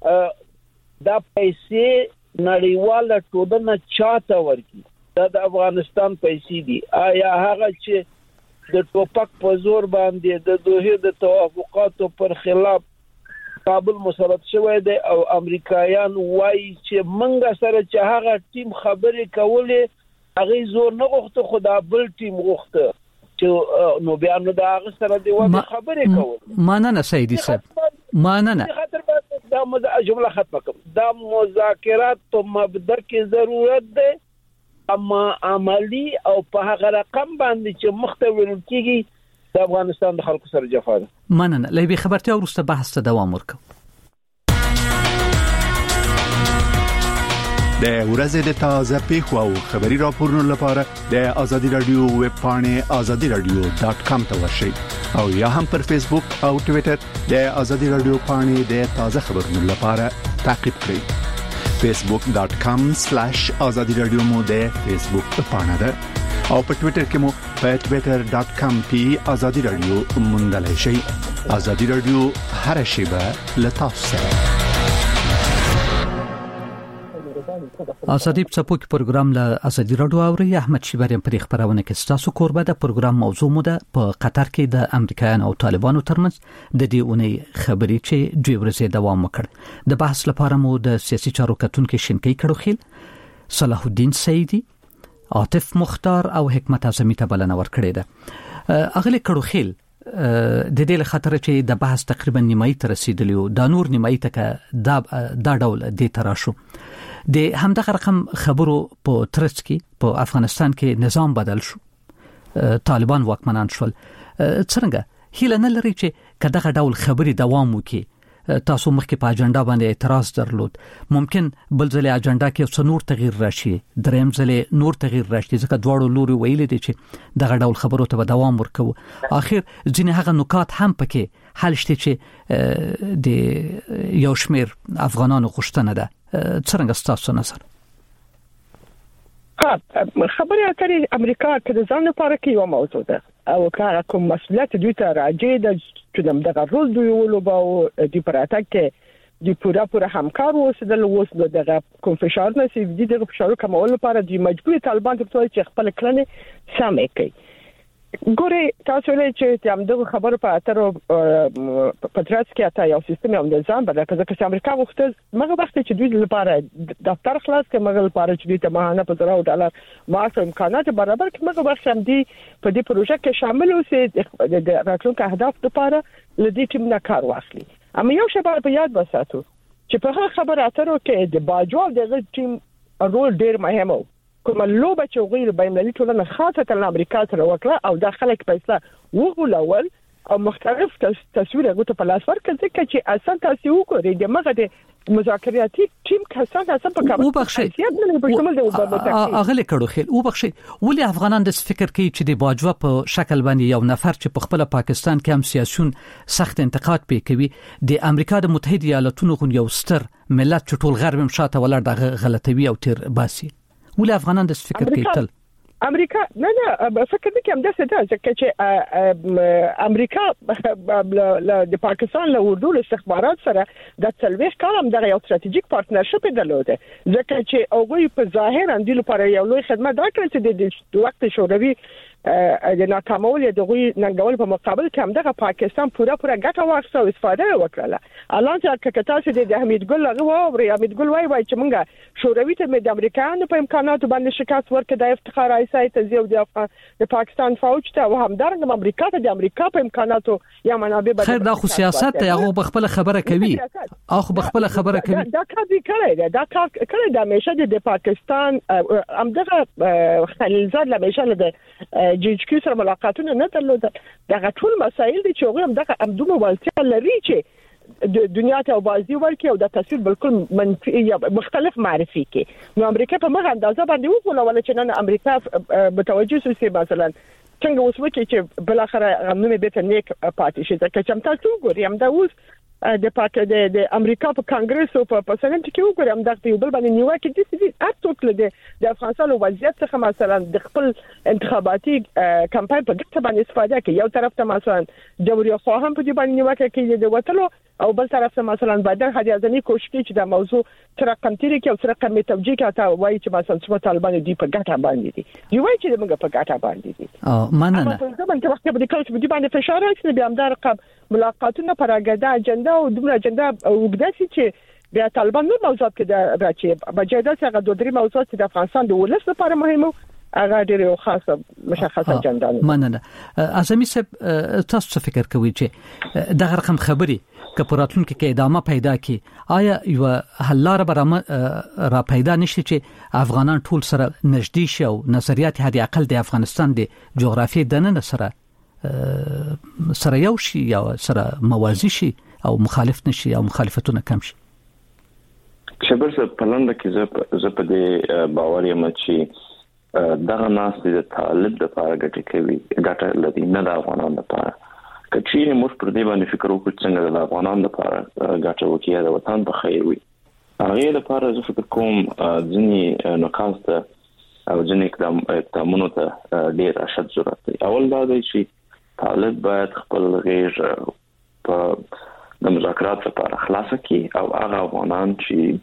S7: دا پیسې نړیواله ټولنه چاته ورکي دا د افغانستان پیسې دي. آیا هغه چې د ټوپک په زور باندې د دوحې د توافقاتو پر خلاف کابل مسلط شوی دی او امریکایان وایي چې منګه سره چې هغه ټیم خبرې کولې هغه زور نه غوښته خدا بل ټیم غوښته چې نو بیا نو دا هغه سره دی خبرې کول.
S4: مننه سیدی صاحب مننه.
S7: دا جمله ختمه کوم. دا مذاکرات په مبدا کې ضرورت ده اما عملی او په هغه رقم باندې چې مختویل کیږي د افغانستان د خلکو سره جفا ده.
S4: مننه. لوی خبرتیا ورسته بحث ته دوام ورکړو.
S2: د ورځې د تازه پیښو او خبري راپورونو لپاره د آزادي رادیو ویب پاڼې azadiradio.com ته ورشئ او یا هم پر فیسبوک او ټوئیټر د آزادي رادیو پاڼې د تازه خبرونو لپاره تعقیب کړئ. facebook.com/azadiradio مو د فیسبوک پاڼه ده او په ټوئیټر کې مو په twitter.com/azadiradio موندلای شئ. آزادي رادیو هر شیبه لتاسو سره.
S4: آزادی څپو کې پروګرام له آزادي رادیو اوري. احمد شیبریم پر خبرونه کې ستاسو قربه د پروګرام موضوع مو ده په قطر کې د امریکایانو او طالبانو ترمنځ د دې اونۍ خبرې چې دوی ورځې دوام وکړ. د بحث لپاره مو د سیاسي چارو کتونکو شینکي کړوخیل، صلاح الدین سیدی، عاطف مختار او حکمت اعظمی ته بلنه ورکړې ده. اغلی کړوخیل د دې لخطر چې د بحث تقریبا نیمایي ته رسیدلی او د نور نیمایي ته دا ډول د تراشو د همدغه رقم خبرو په ترڅ کې په افغانستان کې نظام بدل شو، طالبان واکمنان شول. څنګه هیله نه لري چې کداغه ډول خبري دوام وکړي؟ تاسو مخکې په اجنډا باندې اعتراض درلود، ممکن بل ځلې اجنډا کې څه نور تغییر راشي، دریم ځلې نور تغییر راشي، ځکه دواړو لوري ویل دي چې دغه ډول خبرو ته دوام ورکوي. اخر ځینې هغه نکات هم پکې حل شته چې د یو شمیر افغانانو غوښتنه ده. څنګه ستاسو نظر؟
S5: خبرې اترې امریکا کې د ځان لپاره کې یو موضوع ده او کله کوم مسؤلیت دوی ته راځي د چې دغه رول دوی ولوباو د پراتک کې د پوره همکار اوسېدل اوس دغه کوم فشار نه سي دغه فشار کومول لپاره د مجبوري طالبان ته چې خپل کړنې سمې کوي. ګوري تاسو له چې همدغه خبره په اتر پټرات کې اته یو سیستم او نظام بدل کړه چې امریکا وخت مغه وخت چې دوی لپاره دفتر خلاص کړي مغه لپاره چې دوی ته ماهانه په $100 معاش امکانات برابر کړي مغه وخت هم دي په دې پروژه کې شامل اوسې د راتلونکو اهداف لپاره لدې ټیم نه کار واخلي. اما یو شباب په یاد وساتو چې په هغه خبره اترو کې د باجوړ دغه ټیم رول ډیر مهم و. کوم لوبه چې غیر بینالمللي ټولنه خاصه د امریکا سره وکړه او داخله کې پیسې وغولول او مختلف تصویر غوته په لاس ورکړ ځکه چې اصل تاسو وګورئ د مغه د مذاکراتي ټیم کسان په کار
S4: وبخښي اغلی کړو خیر وبخښي ولې افغانان د فکر کوي چې د باجوه په شکل باندې یو نفر چې په خپل پاکستان کې هم سیاسيون سخت انتقاد کوي د امریکا د متحده ایالاتونو غو یو ستر ملت چې ټول غرب هم شاته ولر د غلطوي او تیر باسي ولې افغانان د فکر کوي تل
S5: امریکا نه فکر نه کوم داسې ده چې امریکا د پاکستان له اردو استخبارات سره د څلويخ کال د یو ستراتیژیک پارتنرشپ درلوده ځکه چې هغه په ظاهر اندیل لپاره یو لوی خدمت درکړي چې د وخت شوروي د ناکامول دغه ننګول په مقابل کې همدغه پاکستان پوره ګټه واخیسته او استفاده وکړه. الان چې کتاسو د حمید ګل هغه وایي حمید ګل وایي چې موږ شوروي ته د امریکایانو په امکاناتو باندې شکست ورکړ د افتخار ایسای ته زیو د پاکستان فوج ته او همدارنګه امریکا ته د امریکا په امکاناتو یا منابع بدل.
S4: خیر دا خو سیاست ته هغه بخپل خبره کوي او بخپل خبره کوي
S5: دا کار دی کړی دا همیشه د پاکستان همدغه خلیلزاد همیشه د جیجکو سره ملاقاتونه نه درلودل. دغه ټول مسایل دي چې هغه هم دومره ولتیا لري چې د دنیا ته بازي ورکړي او د تصویر بالکل منفي یا مختلف معرفي کوي. نو امریکا په مغه اندازه باندې وګورل چې نن امریکا متوجه شي مثلا څنګه اوس وکړي چې بل اخر غمنه به ته نیک پاتې شي ځکه چې تاسو وګورئ هم دا اوس د امریکا په کانګرس او په سنټ کې وګورم د یو بل باندې نیوکه دي چې هر څوک د افغانستان وضعیت څخه مثلا د خپل انتخاباتي کمپاین په ګټه باندې استفاده کوي. یو طرف ته مثلا جمهوریت خواهان په دې باندې نیوکه کوي د وټلو او بل طرف ته مثلا بدر هدي ازنی کوشش کوي چې د موضوع تر کمتري کې او تر کمې توجیه کوي تا وایي چې مثلا څو طالبان دي په ګټه باندې دي دی وایي چې موږ په ګټه باندې دي
S4: مننه
S5: په ځبن کې وخت په دې کې چې دې باندې فشار راځي بیا هم دا رقم ملاقاتونه پر اګدا اجنډا او دومره اجنډا وګداسي چې بیا طالبان نور موضوعات کې راځي بجایده څنګه دوه درې موضوعات د افغانستان د ولس لپاره مهمه هغه ډېر خاصه مشخصه اجنډا
S4: مننه. اعظمي صاحب تاسو څه فکر کوئ چې دغه رقم خبري که په راتلونکي کې ادامه پیدا کړي آیا یو حل لاره را پیدا نشي چې افغانان ټول سره نږدې شي او نظریات هدي اقل د افغانستان د جغرافي دننه سره یو شي یا سره موازي شي او مخالف نشي او مخالفتونه کم شي؟
S6: شبر څه پلان د کې زه په دې باور یم چې دغه ناس د طالب د لپاره ګټه کوي ګټه لدی نه د افغانانو لپاره کچې موږ پر دې باندې فکر وکړو څنګه د افغانانو لپاره ګټه وکړي د وطن په خیر وي هغه لپاره زه فکر کوم ځینې نقاط ته او ځینې اقدامونو ته ډېر اشد ضرورت دی. اول دا دی چې طالب باید خپل غیر په د مذاکرات لپاره خلاص کړي او هغه افغانان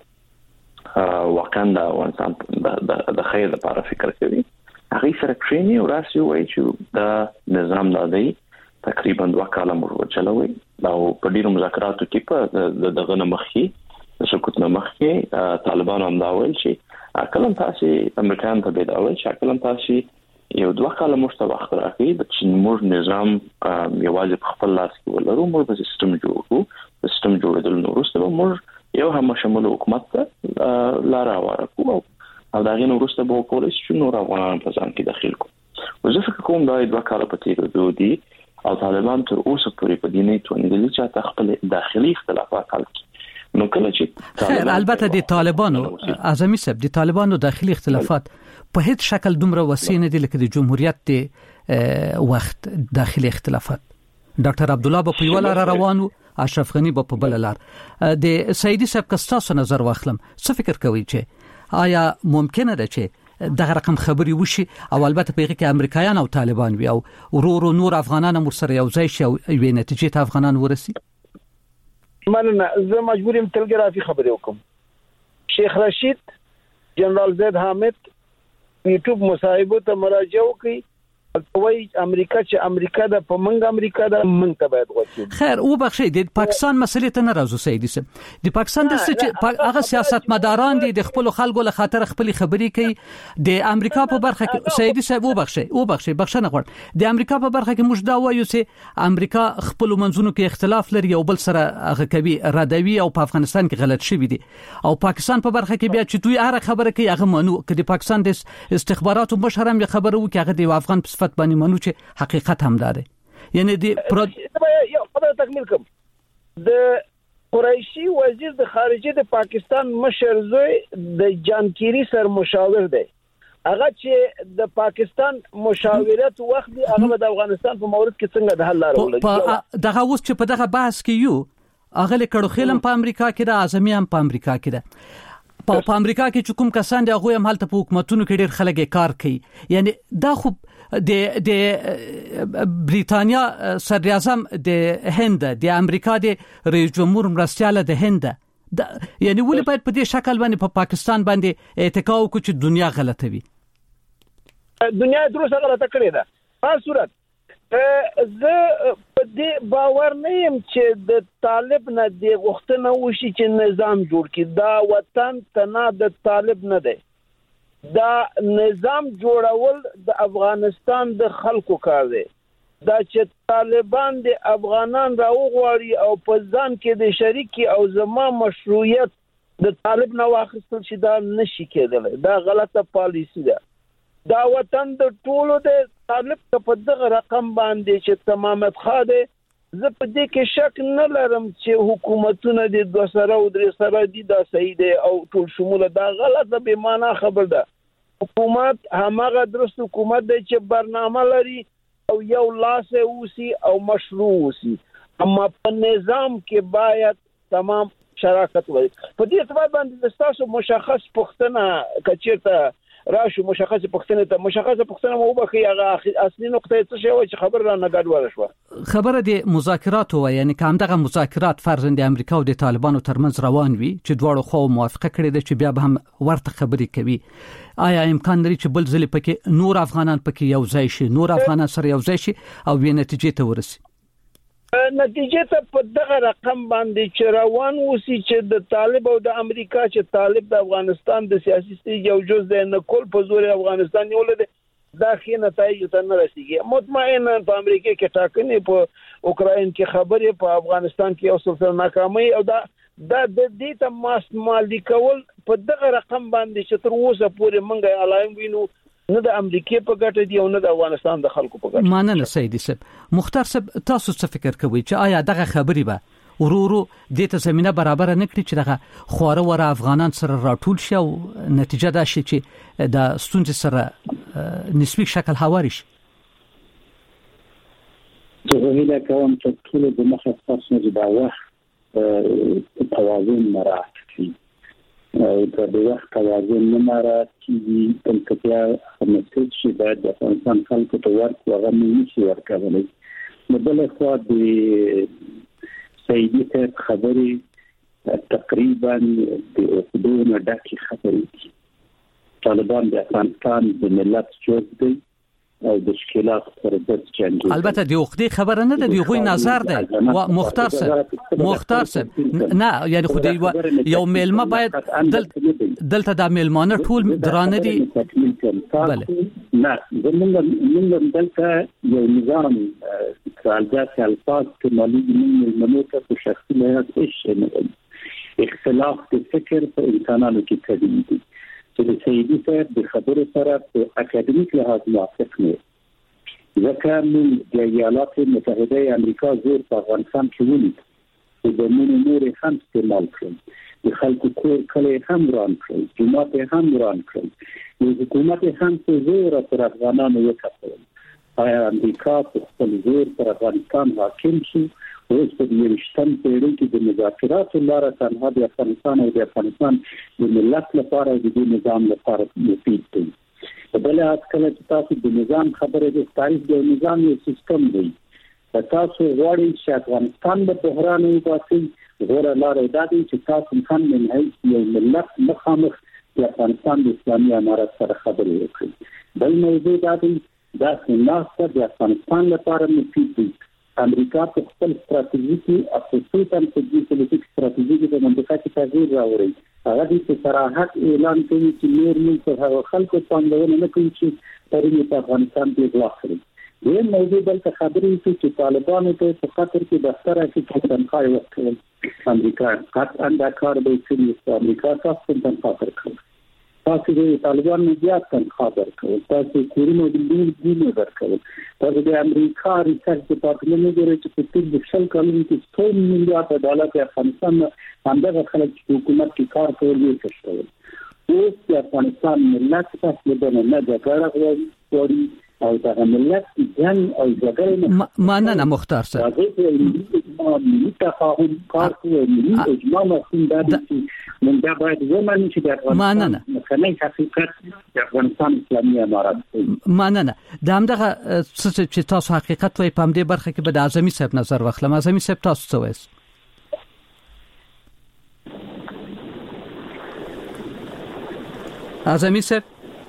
S6: چې واقعا د افغانستان د خیر لپاره فکر کوي هغه سره کښیني او راسي وایي چې دا نظام دی تقریبا 2 کاله مو چلوي او په ډیرو مذاکراتو کې په دغه مخکې د سقوط مخکې طالبانو هم دا ویل چې اکلم تاسو امریکایان ته به دا ویل چې اکلم تاسو یو 2 کاله مشته وخت راکړي د چین مور نظام یوازې په خپل لاس کې ولرو موږ په سیستم جوړو سیستم جوړېدل نو وروسته موږ یو هم شمول حکومت ته لار ورکو او دا غینو وروسته به کولای شو نور افغانان په ځان کې داخل کو وزه فکر کوم دا 2 کاله په تیرو دي او طالبان تر اوسه پورې په دې نه توانیدل چې خپل داخلي اختلافات حل کړي نو کله چې
S4: البته د طالبانو اعظمي سب د طالبانو داخلي اختلافات په هیڅ شکل دومره وسیع نه دي لکه د جمهوریت د وخت داخلي اختلافات. ډاکټر عبد الله په یو لار روانو اشرف غنی په بل لار د سیدی صاحب کستاسو نظر واخلم څه فکر کوي چې آیا ممکنه ده چې دغه رقم خبري وشي او البته په کې امریکایان او طالبان وي او ورو نور افغانان هم سره یو ځای شي او یوې نتیجې ته افغانان ورسي؟
S7: مننه. زه مجبور یم تلګرافي خبرې وکم. شیخ رشید جنرال زید حامد یوټیوب مصاحبه ته مراجعه وکړي وای امریکا چې امریکا د پمنګ امریکا د منګ ته باید غوښتي.
S4: خیر او بخښي د پاکستان مسلې ته نه راځو سیدی صاحب. د پاکستان د چې هغه سیاستمداران دي د خپل خلکو له خاطر خپل خبرې کوي د امریکا په برخه کې سیدی صاحب او بخښي بخښنه غواړم د امریکا په برخه کې موږ دا وایو چې امریکا خپل منځونو کې اختلاف لري او بل سره هغه کوي ردوي او په افغانستان کې غلط شوی دي او پاکستان په برخه کې بیا چې دوی هر خبره کوي هغه منو کې د پاکستان د استخباراتو مشر هم خبره وکړي هغه د افغان باندې منو چې حقیقت هم داره یعنی دی
S7: یو خبره تکمیل کوم. د قریشي وزیر د خارجه د پاکستان مشر زوی د جانکيري سر مشاور دی هغه چې د پاکستان مشاورت وخت دی هغه د افغانستان په مورد کې څنګه د حل لار ولري
S4: دغه اوس چې په دغه بحث کې یو هغه کړو خیلم په امریکا کې د اعظمي هم په امریکا کې ده په امریکا کې کوم کسان دی هغه هم حالت په حکومتونو کې ډېر خلک کار کوي یعنی دا خو د بریتانیا صدر اعظم د هند د امریکا د رئیس جمهور مرستياله د هند یعنی ولې باید په دې شکل باندې په پاکستان باندې اتکا وکړي چې دنیا غلطه وي؟
S7: دنیا دروسه غلطه کړې ده. په صورت زه په دې باور نه یم چې د طالب نه د غوښتنه وشي چې نظام جوړ کړي. دا وطن تنه د طالب نه دی دا نظام جوړول د افغانستان د خلکو کار دی. دا چې طالبان د افغانان راوغواړي او په ځان کې د شریکي او زما مشروعیت د طالب نه واخیستل شي دا نشي کېدلی. دا غلطه پالیسی ده. دا وطن د ټولو د طالب په دغه رقم باندې چې تمامت خاده زه په دې کې شک نه لرم چې حکومتونه د 2 سره او 3 سره دي دا صحیح دی او ټول شموله دا غلطه به معنا خبر ده. حکومت همغه درست حکومت دی چې برنامه لري او یو لاس اوسي او مشروع اوسي اما په نظام کې باید تمام شراکت وي. په دې اعتبار باندې تاسو مشخص پښتنه کچیرته راشو مشخص پښتنه ته مشخص پښتنه مو بخي هغه اصلي نقطه څه شی و چې خبر را نه ګډوډ شو.
S4: خبره د مذاکرات و یعنی کوم دغه مذاکرات فرضاً د امریکا او د طالبانو ترمنځ روان وي چې دواړو خو موافقه کړې ده چې بیا به هم ورته خبرې کوي. آیا امکان لري چې بل ځل پکې نور افغانان پکې یو ځای شي نور افغانان سره یو ځای شي او به نتیجې ته ورسي؟
S7: نتیجه ته په دغه رقم باندې چې روان وسی چې د طالب او د امریکا چې طالب د افغانستان د سیاسي یو جز دی نه کول په زور افغانستان نیول دي دا خې نتایج ته نه رسیږي. مطمئنا په امریکا کې ټاکنې په اوکراین کې خبرې په افغانستان کې او سلسله ناکامي او دا د دې ته مالي کول په دغه رقم باندې چې تر اوسه پورې منګه علائم وینو نه د امریکا په ګټه دی او نه د افغانستان د خلکو په ګټه.
S4: مننه سیدی صاحب. مختار صاحب تاسو څه فکر کوئ چې آیا دغه خبرې به ورورو د ته زمينه برابر نه کړي چې دغه خواره وره افغانان سره راټول شي او نتیجه دا شي چې د ستونزې سره نسبی شکل هواري شي؟
S8: زه هیله کوم چې ټول د مخه تاسو نه دا وخت توازن مراعات کړي او د وخت توازن نه مراعات کړي په کتیا مسجد شي باید د افغانستان خلکو ته ورکو هغه نشي ورکولای. بل خو د سیدی ته خبرې تقریبا د حدود ډکه خبرې طالبان د افغانستان د ملت جوړ دی او د مشکلات سره د جنګ.
S4: البته د وختي خبره نه ده، د غوي نظر ده. و مختار صاحب نه یعنی خو یو میلمه باید دلته د میلمانه ټول درانه دي.
S8: بله نه زمونږ دلته یو نظام استراتیجي الفاظ کې مالي میلمنو ته په شخصي لحاظ هیڅ نه اختلاف د فکر په امکاناتو کې کوي چې د سیدی صاحب د خبرو سره په اکاډمیک لحاظ موافق نه ځکه موږ د ایالات متحده امریکا زور په افغانستان کې ولید چې د نور هم استعمال کړي د خلکو کور کله هم روان کړي جماعت هم روان کړي د حکومت هم په زور پر افغانانو وکړي. آیا امریکا په خپل زور پر افغانستان حاکم شي؟ اوس په دې وشتن پیړۍ کې د مذاکراتو لپاره تنها د افغانستان او د افغانستان د ملت لپاره د دې نظام لپاره مفید دی. بل اټکل چې تاسو د نظام خبره د تاریخ د نظام یو سیستم دی. تاسو غواړئ چې افغانستان د بحران وباسي، غوړه لار دا دی چې تاسو هم نه یو ملت مخامخ د افغانستان د اسلامي امارت سره خبرې وکړي. بل موضوع دا دی دا چې د افغانستان لپاره مفید دی. امریکا په خپل ستراتیژي او خصوصا په جیوپولیټیک ستراتیژي کې د منطقه کې تغییر راوړي. هغه د صراحت اعلان کوي چې نور موږ په هغه خلکو پاندونه نه کوي چې پرې په افغانستان کې غواړي. دې موضوع بل څه خبرې کوي چې طالبانو ته په خاطر کې دفتر کې تنخواه ورکړي. امریکا قطعا دا کار به کوي چې امریکا تاسو ته تنخواه ورکړي. تاسو د طالبانو زیات تنخواه ورکړي. تاسو کورونو د دین ورکړي. تاسو د امریکا ریسرچ ډپارټمنټ لري چې په دې د شل کلونو کې 100 میلیارډ ډالر په افغانستان باندې خلک چې حکومت کې کار کوي کوي. اوس د افغانستان ملت تاسو د نه جګړه غواړي او د ملت جنگ او جګړه
S4: مننه مختار صاحب.
S8: ملي تفاهم کار کوي ملي اجماع مفهوم دی من دا باید ومنو چې د افغانستان مکنه حقیقت د افغانستان اسلامي امارت دی.
S4: مننه د همدغه چې تاسو حقیقت وای په دې برخه کې به د اعظمي صاحب نظر واخلم. اعظمي صاحب تاسو څه وایي؟ اعظمي صاحب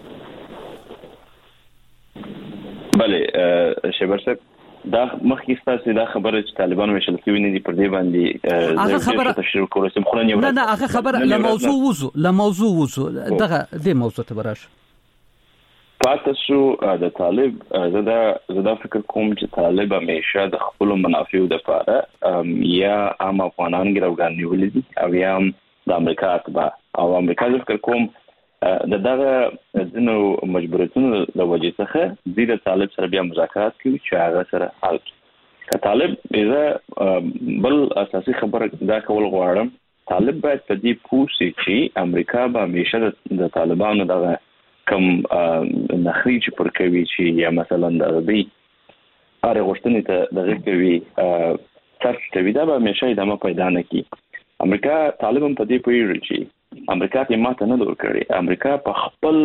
S6: بله شبر صاحب دا مخکې ستاسو دا خبره چې طالبان وشل کوي نه دي پر دې باندې
S4: هغه خبره تشریح کول سم خو نه نه هغه خبره له موضوع وځو دغه دې موضوع ته براش
S6: پاتې شو د طالب زدا فکر کوم چې طالب همیشه د خپل منافعو لپاره یا عام افغانان ګرځول نیولې دي او یا د امریکا اتباع او امریکا فکر کوم دغه ځینو مجبورتونو د وجې څخه د طالب سره بیا مذاکرات کوي چې هغه سره حل کړي. طالب اذا بل اساسي خبره دا کول غواړم طالب باید په دې پوښتنه چې امریکا به همیشه د طالبانو دغه کم نخریج پر کوي چې یا مثلا د دې هر غوښتنې ته دغه کوي تر څو دا به همیشه ادامه پیدا نه کوي. امریکا طالبان په دې پیړۍ چې امریکا ته ماته نه ورکړي. امریکا په خپل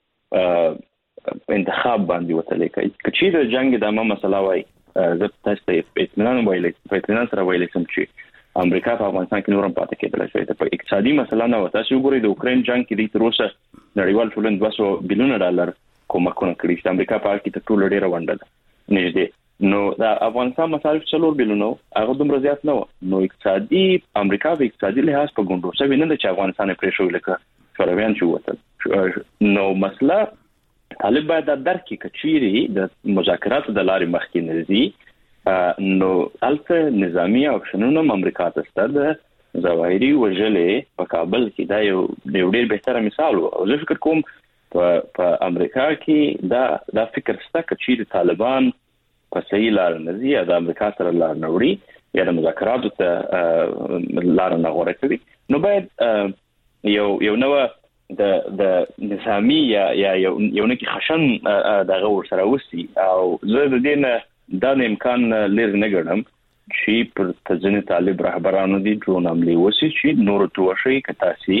S6: انتخاب باندې وتلې کوي. کچې د جنگ د امه مسله وای زه تاسو ته اطمینان وایلې په اطمینان سره وایلې سم چې امریکا په افغانستان کې نورم پاتې کېدل شي. په اقتصادي مسله نه وته چې وګورئ د اوکرين جنگ کې د تر اوسه نړیوال ټولنې 200 بلیون ډالر کومکونه کړي چې امریکا په کې ټول ډېر ونډه ده نږدې. نو دا افغانستان مصارف 4 بلیون هغه دومره زیات نه و. نو اقتصادي امریکا په اقتصادي لحاظ په ګوندو سوي نه چې افغانستان پرې شو لکه شورویان شو وته. نو مسله طالب باید درک کچيري د مذاکراتو د لارې مخکې نزي نو الته نظامی اپشنونه امریکا ته ستد ظواهري وجلې په کابل کې دا یو ډېر بهتره مثال او زه فکر کوم په امریکا کې دا فکر ستا کچيري طالبان په صحیح لار نزي د امریکا سره لار نوړي یا د مذاکراتو ته لار نه غوړه کوي نو باید یو نو د نظامی یا یو نه کې خشن دغه ور سره وسی او زه د دې د امکان لري نه ګڼم چې پر تجنه طالب رهبرانو دي ډرون عملی وسی چې نور توشي کتاسي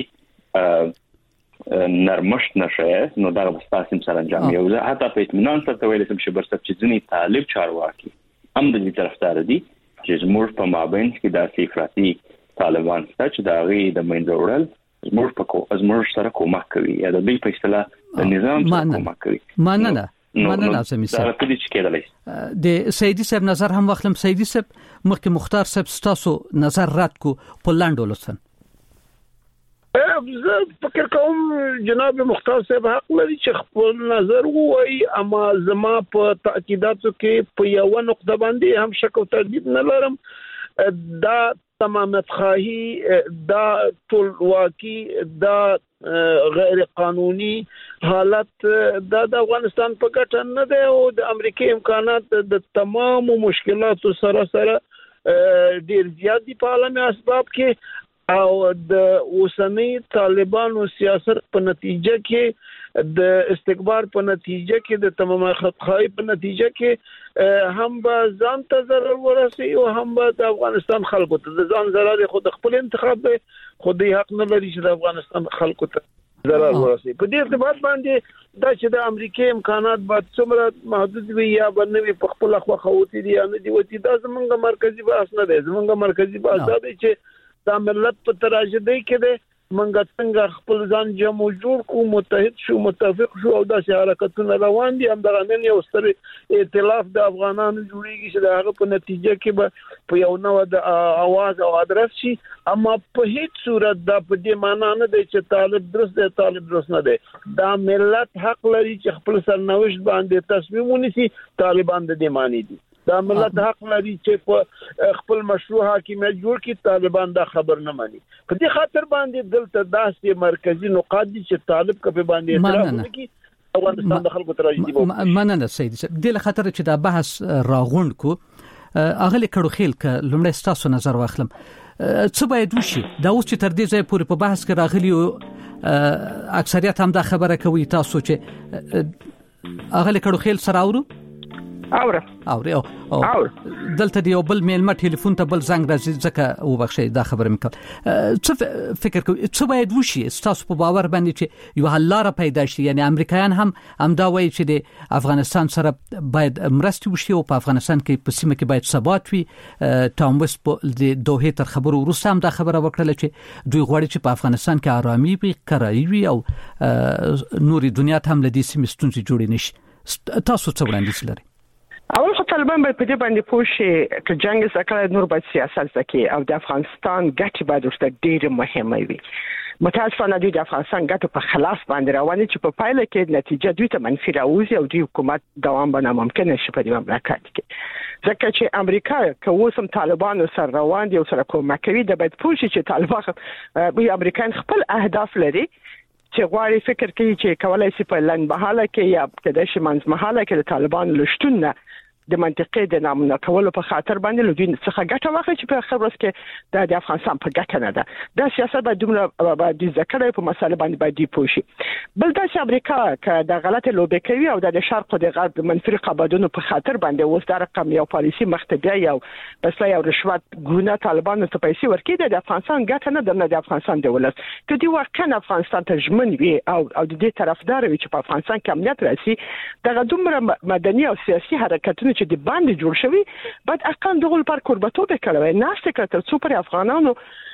S6: نرمشت نشه نو دا بستاسم سره انجام یو حتی په اطمینان سره ویل سم چې برسب چې ځنی طالب چارواکي هم د دې طرفدار دي چې زموږ په مابین کې د افراطي طالبان چې دا غي د منځ وړل زموږ سره کومک کوي یا د دې په اصطلاح د نظام سره کومک کوي
S4: مننه سمې سره
S6: د دې کېدلې
S4: د سیدی صاحب نظر هم واخلم سیدی صاحب مخکې مختار صاحب ستاسو نظر رات کو په لاندو لسن
S7: زه فکر کوم جناب مختار صاحب حق لري چې خپل نظر وایي اما زما په تاکیداتو کې په یو نقطه باندې هم شک او تردید نه لرم دا تمامت خواهی دا ټولواکي دا غیر قانوني حالت د افغانستان په ګټه نه دی او د امریکای امکانات د تمام مشکلاتو سره ډیر زیات دي په عالمي اسباب کې او د اوسنی طالبانو سیاست په نتیجه کې د استکبار په نتیجه کې د تمام خطخای په نتیجه کې هم به ځان ته ضرر ورسي او هم به د افغانستان خلکو ته ځان ضرر خود خپل انتخاب دی خود یې حق نه لري چې د افغانستان خلکو ته ضرر ورسي په دې ارتباط باندې دا چې د امریکای امکانات بعد څومره محدود وي یا باندې په خپل خو خوتی دي نه دی وتی دا زمونږ مرکزی بحث نه دی زمونږ مرکزی بحث دا دی چې دا ملت په تراژدي کې ده منګ څنګه خپل ځان جمع جوړ کو متحد شو متفق شو او داسې حرکتونه روان دي هم دا نن یو ستر ائتلاف د افغانانو جوړیږي چې هغه په نتیجه کې به په یو نوع د आवाज او ادرس شي اما په هیڅ صورت دا په دې معنی نه دی چې طالب درست دی طالب درست نه دی دا ملت حق لري چې خپل سرنوشت باندې تصمیم ونیسي طالبان د دې معنی دي دا ملت حق لري چې په خپل مشروع حاکمیت جوړ کړي طالبان دا خبر نه مانی په دې خاطر باندې دلته داسې مرکزی نقاط دي چې طالب کپه باندې اعتراض وکړي افغانستان د خلکو تراژیدي
S4: مننه سید د خاطر چې دا بحث راغوند کو اغلی کړو خیل ک لمړی ستاسو نظر واخلم څه باید وشي دا اوس چې تر دې ځای پورې په بحث کې راغلی اکثریت هم دا خبره کوي تاسو چې اغلی کړو خیل سره اورو دلته دی یو بل میلمه ټلیفون ته بل زنګ راځي ځکه وبخښئ دا خبره مې کوله څه فکر کوئ څه باید وشي تاسو په باور باندې چې یو حل لار پیدا شي یعنی امریکایان هم دا وایي چې د افغانستان سره باید مرستې وشي او په افغانستان کې په سیمه کې باید ثبات وي ټام وست د دوه تر خبرو وروسته هم دا خبره وکړه چې دوی غواړي چې په افغانستان کې آرامي وي کرایي وي او نوري دنیا ته هم لدې سیمې ستونزې جوړې نشي تاسو څه وړاندیز لرئ
S5: اول خو طالبان باید په دې باندې پوه شي چې جنگ څخه نور باید سیاست وکړي او د افغانستان ګټې باید ورته ډېر مهمه وي متاسفانه د افغانستان ګټو په خلاف باندې روانه چې په پایله کې نتیجه دوی ته منفي راوځي او د حکومت دوام به ناممکن شي په دې مملکت کې ځکه چې امریکا که اوس هم طالبانو سره روان دي او سره کومک کوي د باید پوه شي چې طالبان امریکایان خپل اهداف لري چې غواړي فکر کوي چې کولای شي په لنډمهاله کې یا کېدای شي منځمهاله کې د طالبان لشتون نه د منطقې د نامونه کولو په خاطر باندې لودي څخه ګټه واخلي چې په اخر ورځ کې د افغانستان په ګټه نه ده دا سیاست باید دومره باید ذکر په مسله باندې باید پوه شي بل دا چې امریکا که د غلطه لوبه کوي او د شرق او د غرب منفي رقابتونو په خاطر باندې اوس دا رقم یو پالیسي مختبیا یو بس یو رشوت ګونه طالبانو ته پیسې ورکړي د افغانستان ګټه نه ده د افغانستان د ولس که دی واقعا افغانستان ته ژمن وي او د دې طرفدار وي چې په افغانستان کې امنیت راسي دا دومره مدني او سیاسي حرکتونه چې د باندې جوړ شوی بعد اقام دغه پر قربتو وکړي نه ستکه تر څو پر افغانانو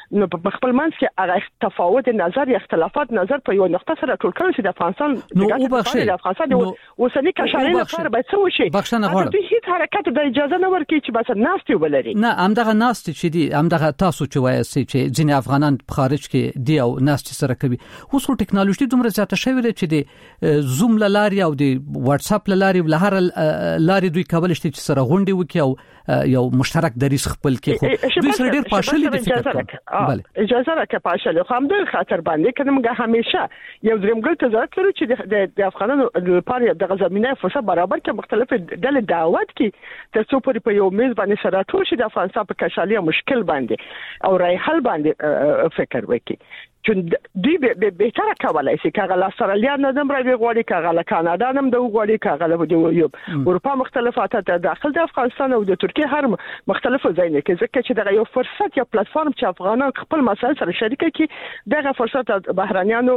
S5: نو په خپل منځ کې هغه تفاوت نظر یا اختلافات نظر په یو نقطه سره ټول کړي چې د افغانستان د افغانستان اوسنی کشاري لپاره به څه وشي
S4: بخښنه غواړم
S5: د هیڅ حرکت د اجازه نه ورکړي چې بس ناستي ولري
S4: نه همدغه ناستي چې دي همدغه تاسو چې وایي چې ځینې افغانان په خارج کې دی او ناستي سره کوي اوس خو ټکنالوژي دومره زیاته شوې ده چې د زوم لاري او د واتس اپ لاري له هر لاري دوی کولای شي چې سره غونډي وکړي او یو مشترک دریس خپل کې خو دوی سره ډیر پاشلې دي فکر کوم
S5: بله اجازه راکړه پاشلې خو هم د خاطر باندې کنه موږ همیشه یو درمګل ته ضرورت لرو چې د افغانانو لپاره د غزمینه فرصت برابر کې مختلف ډلې دعوت کې ترڅو په یو میز باندې سره ټول شي د افغانستان په کشالي مشکل باندې او رای حل باندې فکر وکړي چې دوی به تر کولای شي کاغه لا استرالیا نه دم راوي غوړي کاغه لا کاناډا نم د غوړي کاغه له اروپا مختلفات ته داخل د افغانستان او د ترکیه هر مختلفو ځایونه کې ځکه چې دغه یو فرصت یا پلیټ فارم چې افغانان خپل مسایل سره شریک کړي دغه فرصت بهرانيانو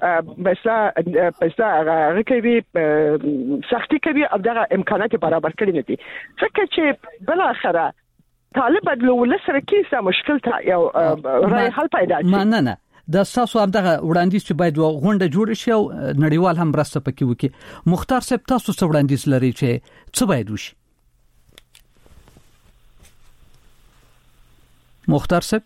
S5: پیسې هغه کوي سختي کوي او دغه امکانات برابر کړي نه دي ځکه چې بل اخره طالب بدلول سره کیسه مشکل ته یو رای حل پیدا شي
S4: نه د تاسو هم دغه وړاندیز چې باید غونډه جوړ شي او نړیوال هم مرسته پکې وکړي مختار صاحب تاسو څه وړاندیز لري چې څه باید وشي مختار صاحب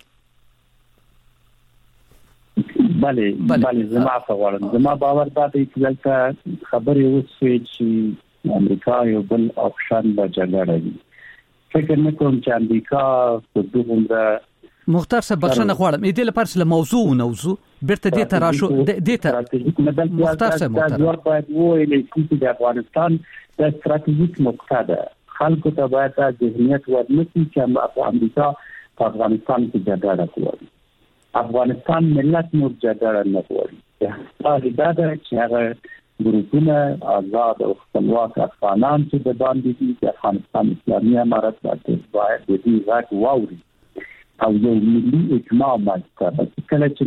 S8: بله زما باور دا دی چې دلته خبرې وشي چې امریکا یو بل اپشن به جګړه وي فکر نه کوم چې امریکا په دغه
S4: مختار صاحب بخښنه غواړم دې لپاره چې موضوع بیرته دې ته راشو دې ته مختار صاحب
S8: دا باید وایي چې د افغانستان د ستراتیژیک نقطه ده خلکو ته باید ذهنیت ورنکړي چې امریکا په افغانستان کې جګړه کوي افغانستان ملت نور جګړه نه کوي دا چې هغه ګروپونه آزاد او خپلواک افغانان چې د باندې دي د افغانستان اسلامي امارت باید د دې غږ واوري او یو ملي اجماع ماته کله چې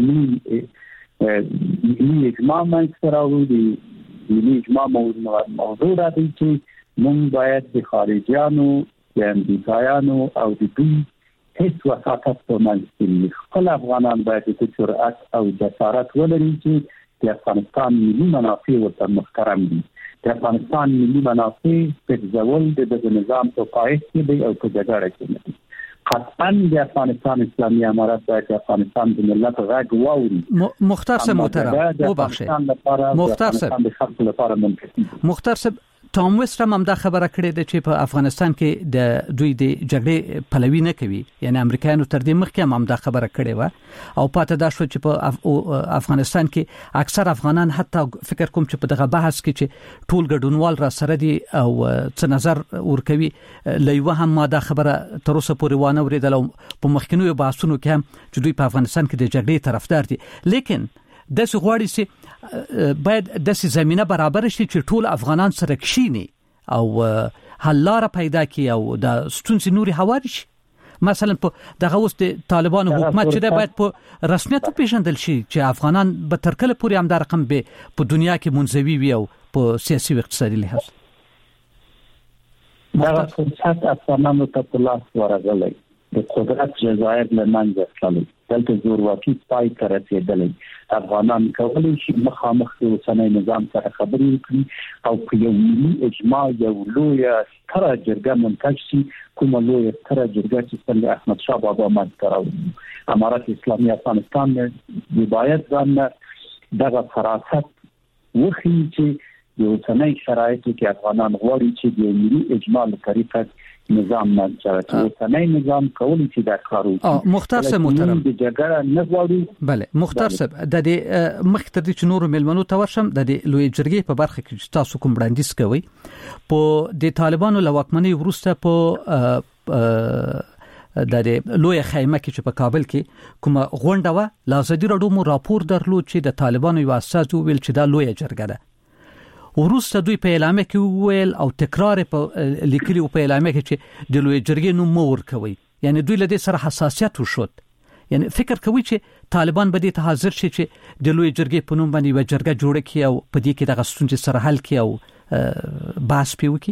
S8: ملي اجماع ماته راوړي ملي اجماع موضوع راځي چې موږ باید د خارجيانو د امریکایانو او د دوی هیڅ وساطت په منځ کې خپل افغانان باید د جرأت او جسارت ولري چې د افغانستان ملي منافع ورته محترم دي د افغانستان ملي منافع په ځول د نظام په پایښت کې دی او په جګړه کې نه قطعاً د افغانستان اسلامي امارت باید د افغانستان د ملت غږ واوري
S4: مختار صاحب محترم وبخښئ مختار صاحب ټام ویسټر هم دا خبره کړې ده چې په افغانستان کې د دوی د جګړې پلوي نه کوي یعنی امریکایانو تر دې مخکې هم دا خبره کړې و او پاتې دا شو چې په افغانستان کې اکثر افغانان حتی فکر کوم چې په دغه بحث کې چې ټول ګډونوال را سره دي او څه نظر ورکوي لایو هم ما دا خبره تر اوسه پورې وانه ورېدل په مخکینو بحثونو کې هم چې دوی په افغانستان کې د جګړې طرفدار دي لیکن د څه غواړي چې باید د زمينه برابر شي چې ټول افغانان سره کښیني او حل لار پیدا کړي او د ستونزې نوري هواري شي مثلا په دغه اوس د طالبانو حکومت چې باید په رسمیت پیژندل شي چې افغانان به تر کله پورې هم د رقم به په دنیا کې منځوي وي او په سیاسي او اقتصادي لحاظ
S8: دا فرصت افغانانو ته په لاس ورغلی د قدرت جزایر لمنځه تللی دلته زورواکي پای ته رسېدلی افغانان کولی شي مخامخ د اوسنی نظام سره خبرې وکړي او په یو ملي اجماع یو لویه ستره جرګه منتج شي کومه لویه ستره جرګه چې څنګه احمد شاه بابا منځته راوړي امارت اسلامي افغانستان باید ځان دغه فراست وښيي چې د اوسنی شرایطو کې افغانان غواړي چې د ملي اجماع له طریقه نظام منځته اوسنی نظام کولی چې دا کارو
S4: مختار صاحب محترم
S8: د جګړه نه غواړي
S4: بله مختار صاحب د مخکې د نورو ملمنو ته ورشم د لوی جرګې په برخه کې تاسو کوم وړاندیز کوي په د طالبانو لواکمنۍ وروسته په د لوی خیمه کې چې په کابل کې کوم غونډه و لازدي راډیو مو راپور درلود چې د طالبانو یو اساس ویل چې دا لوی جرګه ده وروسته دوی په اعلامیه کې ویل او تکرار په لیکلي په اعلامیه کې چې د لوی جرګې نوم مور کوي یعنی دوی له دې سره حساسیت وشود یعنی فکر کوي چې طالبان به دې ته حاضر شي چې د لوی جرګې په نوم باندې یو جرګه جوړه کړي او په دې کې د غستونجې سره حل کړي او بحث پیوکي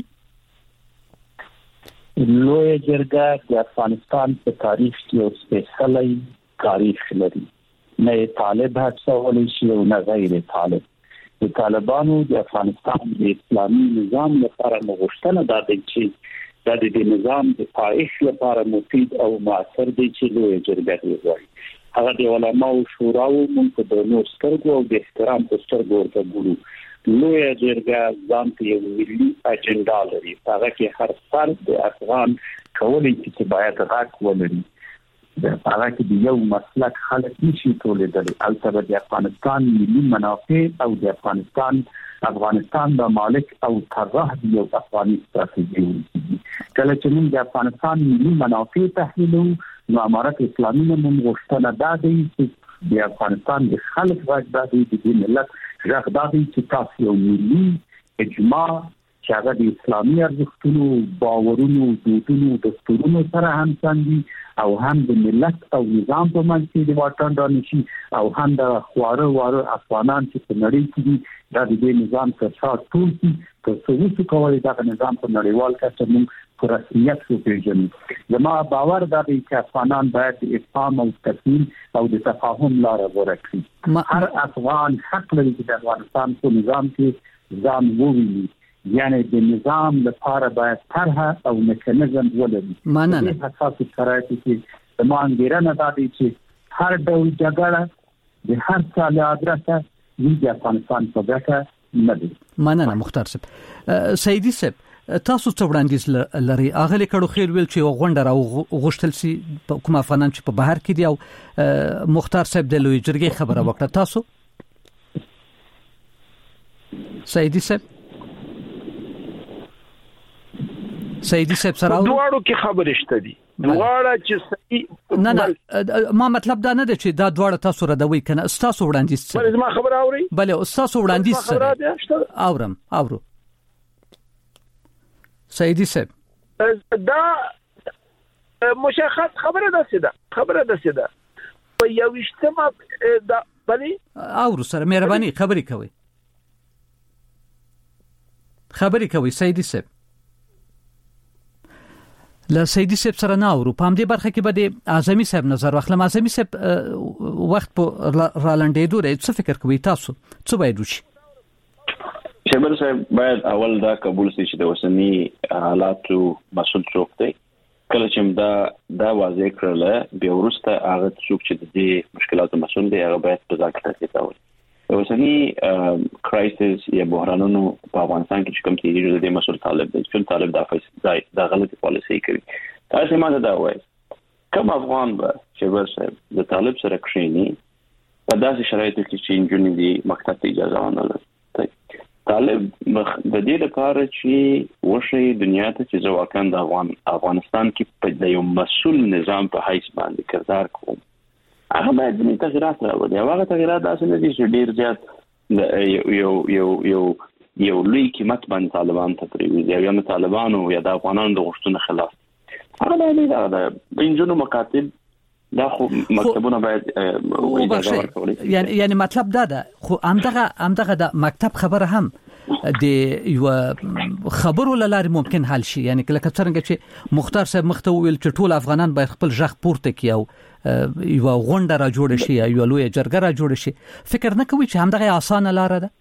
S8: لوی جرګه د افغانستان په تاریخ کې یو سپیشلی تاریخ لري. نه طالب هڅول شي او نه غیر طالب. د طالبانو د افغانستان د اسلامي نظام لپاره مغشتنه د دې نظام د پایښت لپاره مفید او موثر دی چې لوی جرګه وي. هغه د علماو شوراو موږ د نور سترګو او د احترام په سترګو ورته ګورو. لوی جرګه ځان ته یو ملي اجنډا لري. هغه کې هر فرد د افغان کولی چې باید حق ولري. هغه کې د یو مسلک خلک نشي تولیدلی. البته د افغانستان ملي منافع او د افغانستان د مالک او طرح یو افغاني ستراتیژي وي. کله چې موږ د افغانستان ملي منافع تحلیلو نو امارت اسلامي موږ غوښتنه دا دی چې د افغانستان د خلک غږ د دې ملت غږ دا دی چې تاسو یو ملي اجماع چې هغه د اسلامي ارزښتونو، باورونو، دودونو، دستورونو سره همسان او هم د ملت او نظام په منځ کې د واټن رانشي او هم د خواره افغانان چې په نړۍ کې دي دا د دې نظام څخه ټول دي تر څو کولی دا نظام په نړیوال کچه موږ په رسمیت وپېژنو. زما باور دا دی چې افغانان باید د افهام او تفهیم او د تفاهم لاره غوره کړي. هر افغان حق لري چې د افغانستان په نظام کې ځان وویني. یعنی د نظام لپاره باید طرح او میکانیزم ولري.
S4: مننه.
S8: په اساس شرایط کې د مانګرنه دا دی چې هر ډول جګړه د هر څه له ادرسه د افغانستان په ګټه نه دی.
S4: مننه مختار صاحب. سیدی صاحب تاسو څه وړاندیز لري؟ اغلی کډو خیر ویل چې غونډه راو غوښتل سي کوم افغانان چې په بهر کې دي او مختار صاحب د لوی جرګې خبره وکړه. تاسو سیدی صاحب سره
S7: دواړو کې خبرې شته دي. دواړه چې
S4: نه ما مطلب دا نه دی چې دا دواړه تاسو ردوي کنه. تاسو وړاندیز څه؟
S7: بل ما خبر اوري؟
S4: بله تاسو وړاندیز څه؟ اورم سیدی صاحب
S7: دا مشخص خبره ده په یو اجتماع دا بلی
S4: اورو سره مهرباني خبرې کوي سیدی صاحب. له سیدی صاحب سره نه اورو. په همدې برخه کې به د اعظمي صاحب نظر واخلم. اعظمي صاحب وخت په رالنډېدو دی. څه فکر کوي تاسو؟ څه باید وشي؟
S6: شبر صاحب باید اول دا قبول شي چې د اوسنی حالاتو مسؤل څوک دی. کله چې دا واضح کړل بیا ورسته هغه څوک چې د دې مشکلاتو مسؤل دی هغه باید په ځای کې تاسو اوسنی کرایسس یا بحرانونو په افغانستان کې کوم چې د دې مسؤل طالب دی چې طالب دا غلطي پالیسي کوي. تاسو ما دا وایي کوم افغان به شبر صاحب د طالب سره کښینی په داسې شرایطو کې چې انجونی دی مکتب ته اجازه ونه لري. طالب د دې لپاره چې وشي دنیا ته چې ځواکان د افغانستان کې په یو مسؤل نظام په حیث باندې کردار کوم هغه باید د تغیرات راوړي. هغه تغیرات داسې نه دي چې ډیر زیات یو لوی قیمت باندې طالبان ته پریږدي یا طالبانو یا د افغانانو د غوښتنو خلاف. هغه باید د انجونو مکاتب دا خو مکتبونه باید اجازه ورکړي.
S4: یعنی مطلب دا ده خو همدغه د مکتب خبره هم د یو خبرو لاره ممکن حل شي. یعنی کله څنګه چې مختار صاحب مخته ویل چې ټول افغانان باید خپل ژغ پورته کړي او یو غونډه را جوړ شي یا یو لوی جرګه را جوړ شي. فکر نه کوي چې همدغه اسانه لاره ده؟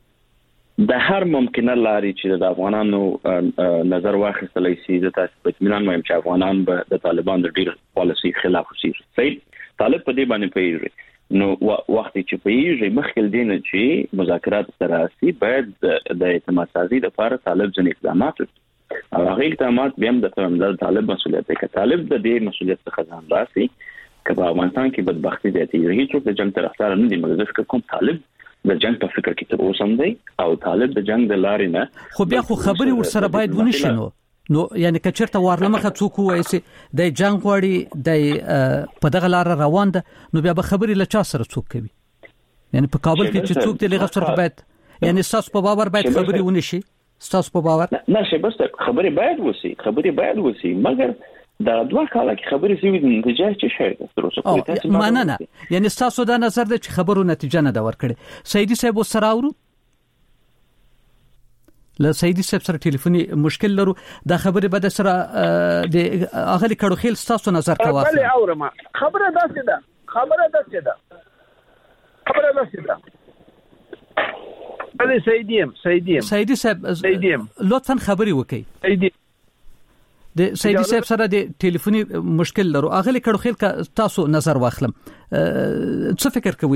S6: د هر ممکنه لارې چې د افغانانو نظر واخیستلای شي د تاسو په اطمینان وایم چې افغانان به د طالبان د ډیر پالیسي خلاف وسیږي. صحیح طالب په دې باندې پیږي. نو وخت چې پیږي مخکې دینه چې مذاکرات سره باید د اعتماد سازي لپاره طالب ځنې اقدامات او هغه اقدامات بیا د طالب مسؤلیت دی. که طالب د دې مسؤلیت څخه ځان راسي که په افغانستان کې بدبختی زیاتېږي هیڅوک د جنگ طرفدار نه دي. مګر فکر کوم طالب د جنگ په فکر کې تر اوسه دی او طالب د جنگ د لارې نه
S4: خو بیا خو خبري ورسره باید ونشي. نو یعنی کچرته ورلمخه څوک وایي چې د جنگ غوړي د په دغه لار روان ده نو بیا به خبري له چا سره څوک کوي؟ یعنی په کابل کې چې څوک د لغه سره باید یعنی تاسو په باور باید خبري ونشي. تاسو په باور
S6: نه شي بس خبري باید وسی مګر دا دوه کاله کې خبرې سوي د نتیجه چې شاید تر اوسه پورې تاسو
S4: مننه. یعنی تاسو دا نظر ده چې خبرو نتیجه نه دا ورکړي. سیدی صاحب سره اورو له سیدی صاحب سره ټلیفوني مشکل لرو. دا خبره به د سره د اغلی کډو خیل تاسو نظر کاوه.
S7: بله اورم خبره داسې ده خبره ده علي سیدی صاحب
S4: لطفا خبري وکي د سیدی صاحب سره د ټلیفوني مشکل لرو. اغلی کړو خیل کا تاسو نظر واخلم څه فکر کوي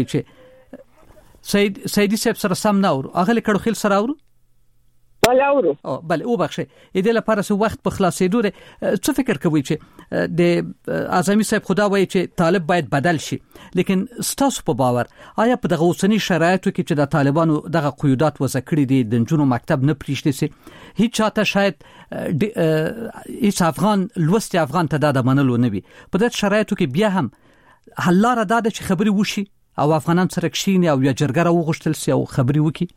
S4: چې سیدی صاحب سره سم نه اورو؟ اغلی کړو خیل سره اورو؟
S5: بله اورو.
S4: بله او بخښه دې لپاره سو وخت په خلاصېدو څه فکر کوي چې د اعظمي صاحب خدا وایي چې طالب باید بدل شي، لیکن ستاسو په باور آیا په دغه اوسنی شرایطو کې چې د طالبانو دغه قیودات وضع کړي دي د جنونو مکتب نه پریږدي سي هیڅ چاته شاید هیڅ افغان لوست افغان ته د منلو نه وي په دغه شرایطو کې بیا هم حل لاره ده چې خبري وشي او افغانان سره کښیني او یا جرګه وغوښتل سي او خبري وکړي؟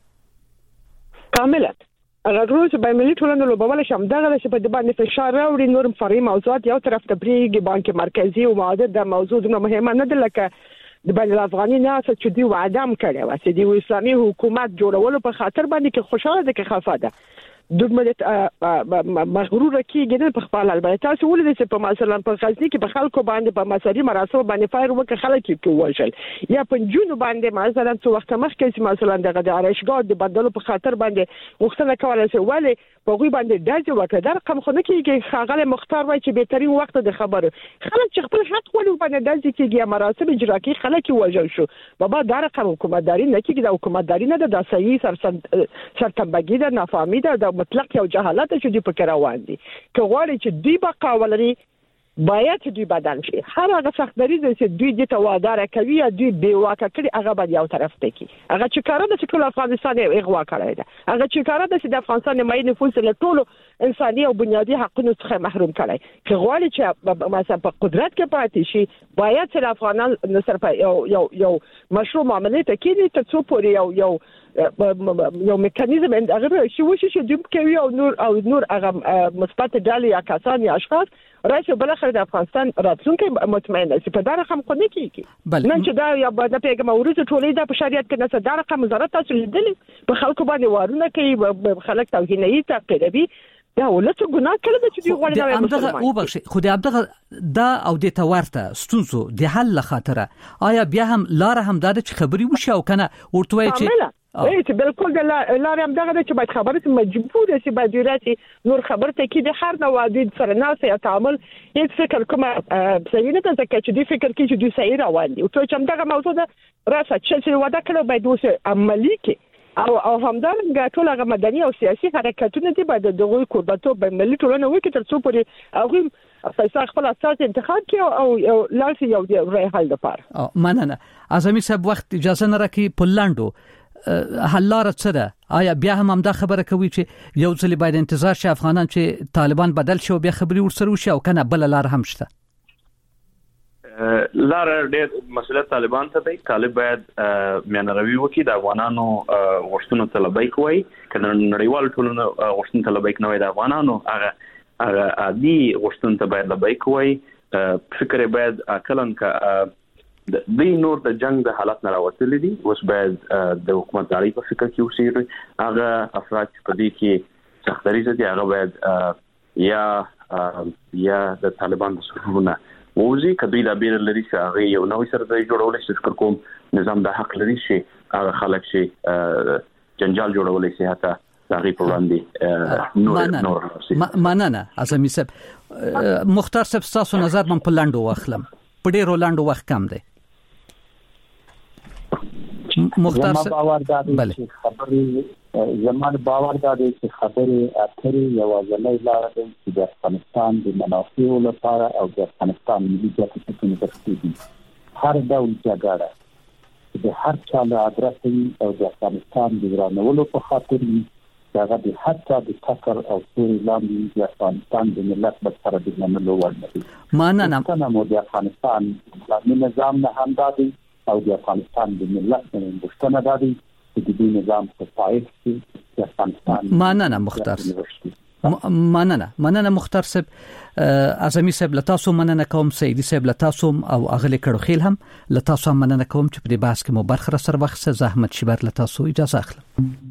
S5: کاملا راغلو چې بین ملي ټولنه لوبول شم دغه چې په د باندې فشار راوړي نور فرعي موضوعات یو طرف ته بریږي بانک مرکزی او معاهده د موضوع نه مهمه نه ده لکه د بین الافغاني ناس چې دی وعده کړی و چې د اسلامي حکومت جوړولو په خاطر باندې کې خوشاله ده کې خفه ده دومره مغرور کیږي په خپل البته تاسو ولې چې په مثلا په غزنی کې په خلکو باندې په مساري مراسم باندې فایر وکړ خلک کې وژل یا په جنو باندې مثلا څو وخت مخکې چې مثلا د ارشګاد د بدلو په خاطر باندې وختونه کوله چې ولی په غوي باندې دځ وکړه در رقم خو نه کیږي خاغله مختار وای چې بهترین وخت د خبره خلک چې خپل حق ولې باندې دځ کیږي مراسم اجرا کوي خلک وژل شو بابا دا رقم حکومتداري نه کیږي د حکومتداري نه د صحیح سرتنبګي د نافهمي د مطلق یو جهالت چې دی په روان دي که غواړي چې دی بقا ولري باید دوی بدل شي هر هغه سختداري چې دوی د توادار کوي یا دوی بیواکه کړي هغه باید یو طرف ته کی هغه چې کار د ټول افغانستان اغوا کړی دی هغه چې کار د افغانستان مې نفوس له ټولو انساني او بنیادی حقوقو څخه محروم کړي که غواړي چې مثلا په قدرت کې پاتې شي باید چې افغانان نصر په یو مشروع معاملې ته کې ته څو پورې یو میکانیزم هغه شي وشي چې دوی کوي او نور هغه مثبت ډالې یا کسان یا اشخاص راځي بل اخر د افغانستان راتلونکي مطمئنه چې په دا رقم خو نه کیږي نن چې دا یا د پیغام ورته ټولې د بشریت کې نه دا رقم وزارت تاسو لیدلې په خلکو باندې وارونه کوي خلک توهیني تعقیبي دا ولته ګناه کړل چې دی غوړي دا
S4: مسلمان او بخښي خو د عبدغه دا او د تورته ستونزو د حل خاطر آیا بیا هم لار هم دا چې خبري وشي او کنه ورته وایي چې
S5: چې بالکل د لارې هم دغه چې باید خبرې مجبور شي باید ورته نور خبر ته کې د هر نوع د سره ناسه تعامل هیڅ فکر کومه صحیح نه ده چې دی فکر کې چې دوی صحیح روان دي او ته چې دغه موضوع ده راسه چې ودا کړو باید اوس عملی کې او همدارنګه ټول هغه مدني او سیاسي حرکتونه دي باید دغه قربتوب بین ملي ټولنه وکړي تر څو پورې هغه فیصله خپل اساس انتخاب کړي او لاسي یو رای حل لپاره
S4: مننه اعظمي صاحب وخت اجازه نه راکې پلاندو حل لار څه ده؟ آیا بیا هم دا خبره کوي چې یو ځل باید انتظار شي افغانان چې طالبان بدل شي او بیا خبري ورسره وشي او کنه بل لار هم شته؟
S6: لار ډېر مسله طالبان ته دی طالب باید میانروي وکړي د افغانانو غوښتنو طلبي کوي کنه نړیوال ټولنه غوښتنې طلبي کوي د افغانانو هغه عادي غوښتنې ته باید لبي کوي فکر باید اکلن کا د نور د جنگ د حالت نه راوتل دي اوس باید د حکومتداري په فکر کې اوسېږي هغه افراد په دې کې سختري دي هغه باید یا د طالبان د سرونه ووزي کدی د بیر لري چې هغه یو نوې سره جوړول شي فکر کوم نظام د حق لري شي هغه خلک شي جنجال جوړول شي حتی هغه په وړاندې نور
S4: مننه اعظمي صاحب مختار صاحب تاسو نظر من په لاندو واخلم په ډیرو لاندو وخت کم دی
S8: مختار صاحب بله زمان باور دا دی چې خبرې اترې یوازینۍ لار ده چې د افغانستان د منافعو لپاره او د افغانستان ملي ګټو په نسبت دي هر ډول جګړه د هر چا له ادرسي او د افغانستان د ورانولو په خاطر هغه د حتی د فقر او سوري لاندې د افغانستان د ملت په سره د منلو وړ نه دي
S4: مننه
S8: کنه مو د افغانستان اسلامي نظام نه هم دادي او د افغانستان د ملت نه مستند دادي چې د نظام په پایښت کې د افغانستان
S4: مننه مختار مننه مختار صاحب اعظمي صاحب لتاسو مننه کوم سیدی صاحب لتاسو او اغلی کړو خیل هم لتاسو مننه کوم چې په دې بحث کې مو برخه سره وخت زحمت شي بر لتاسو اجازه اخلم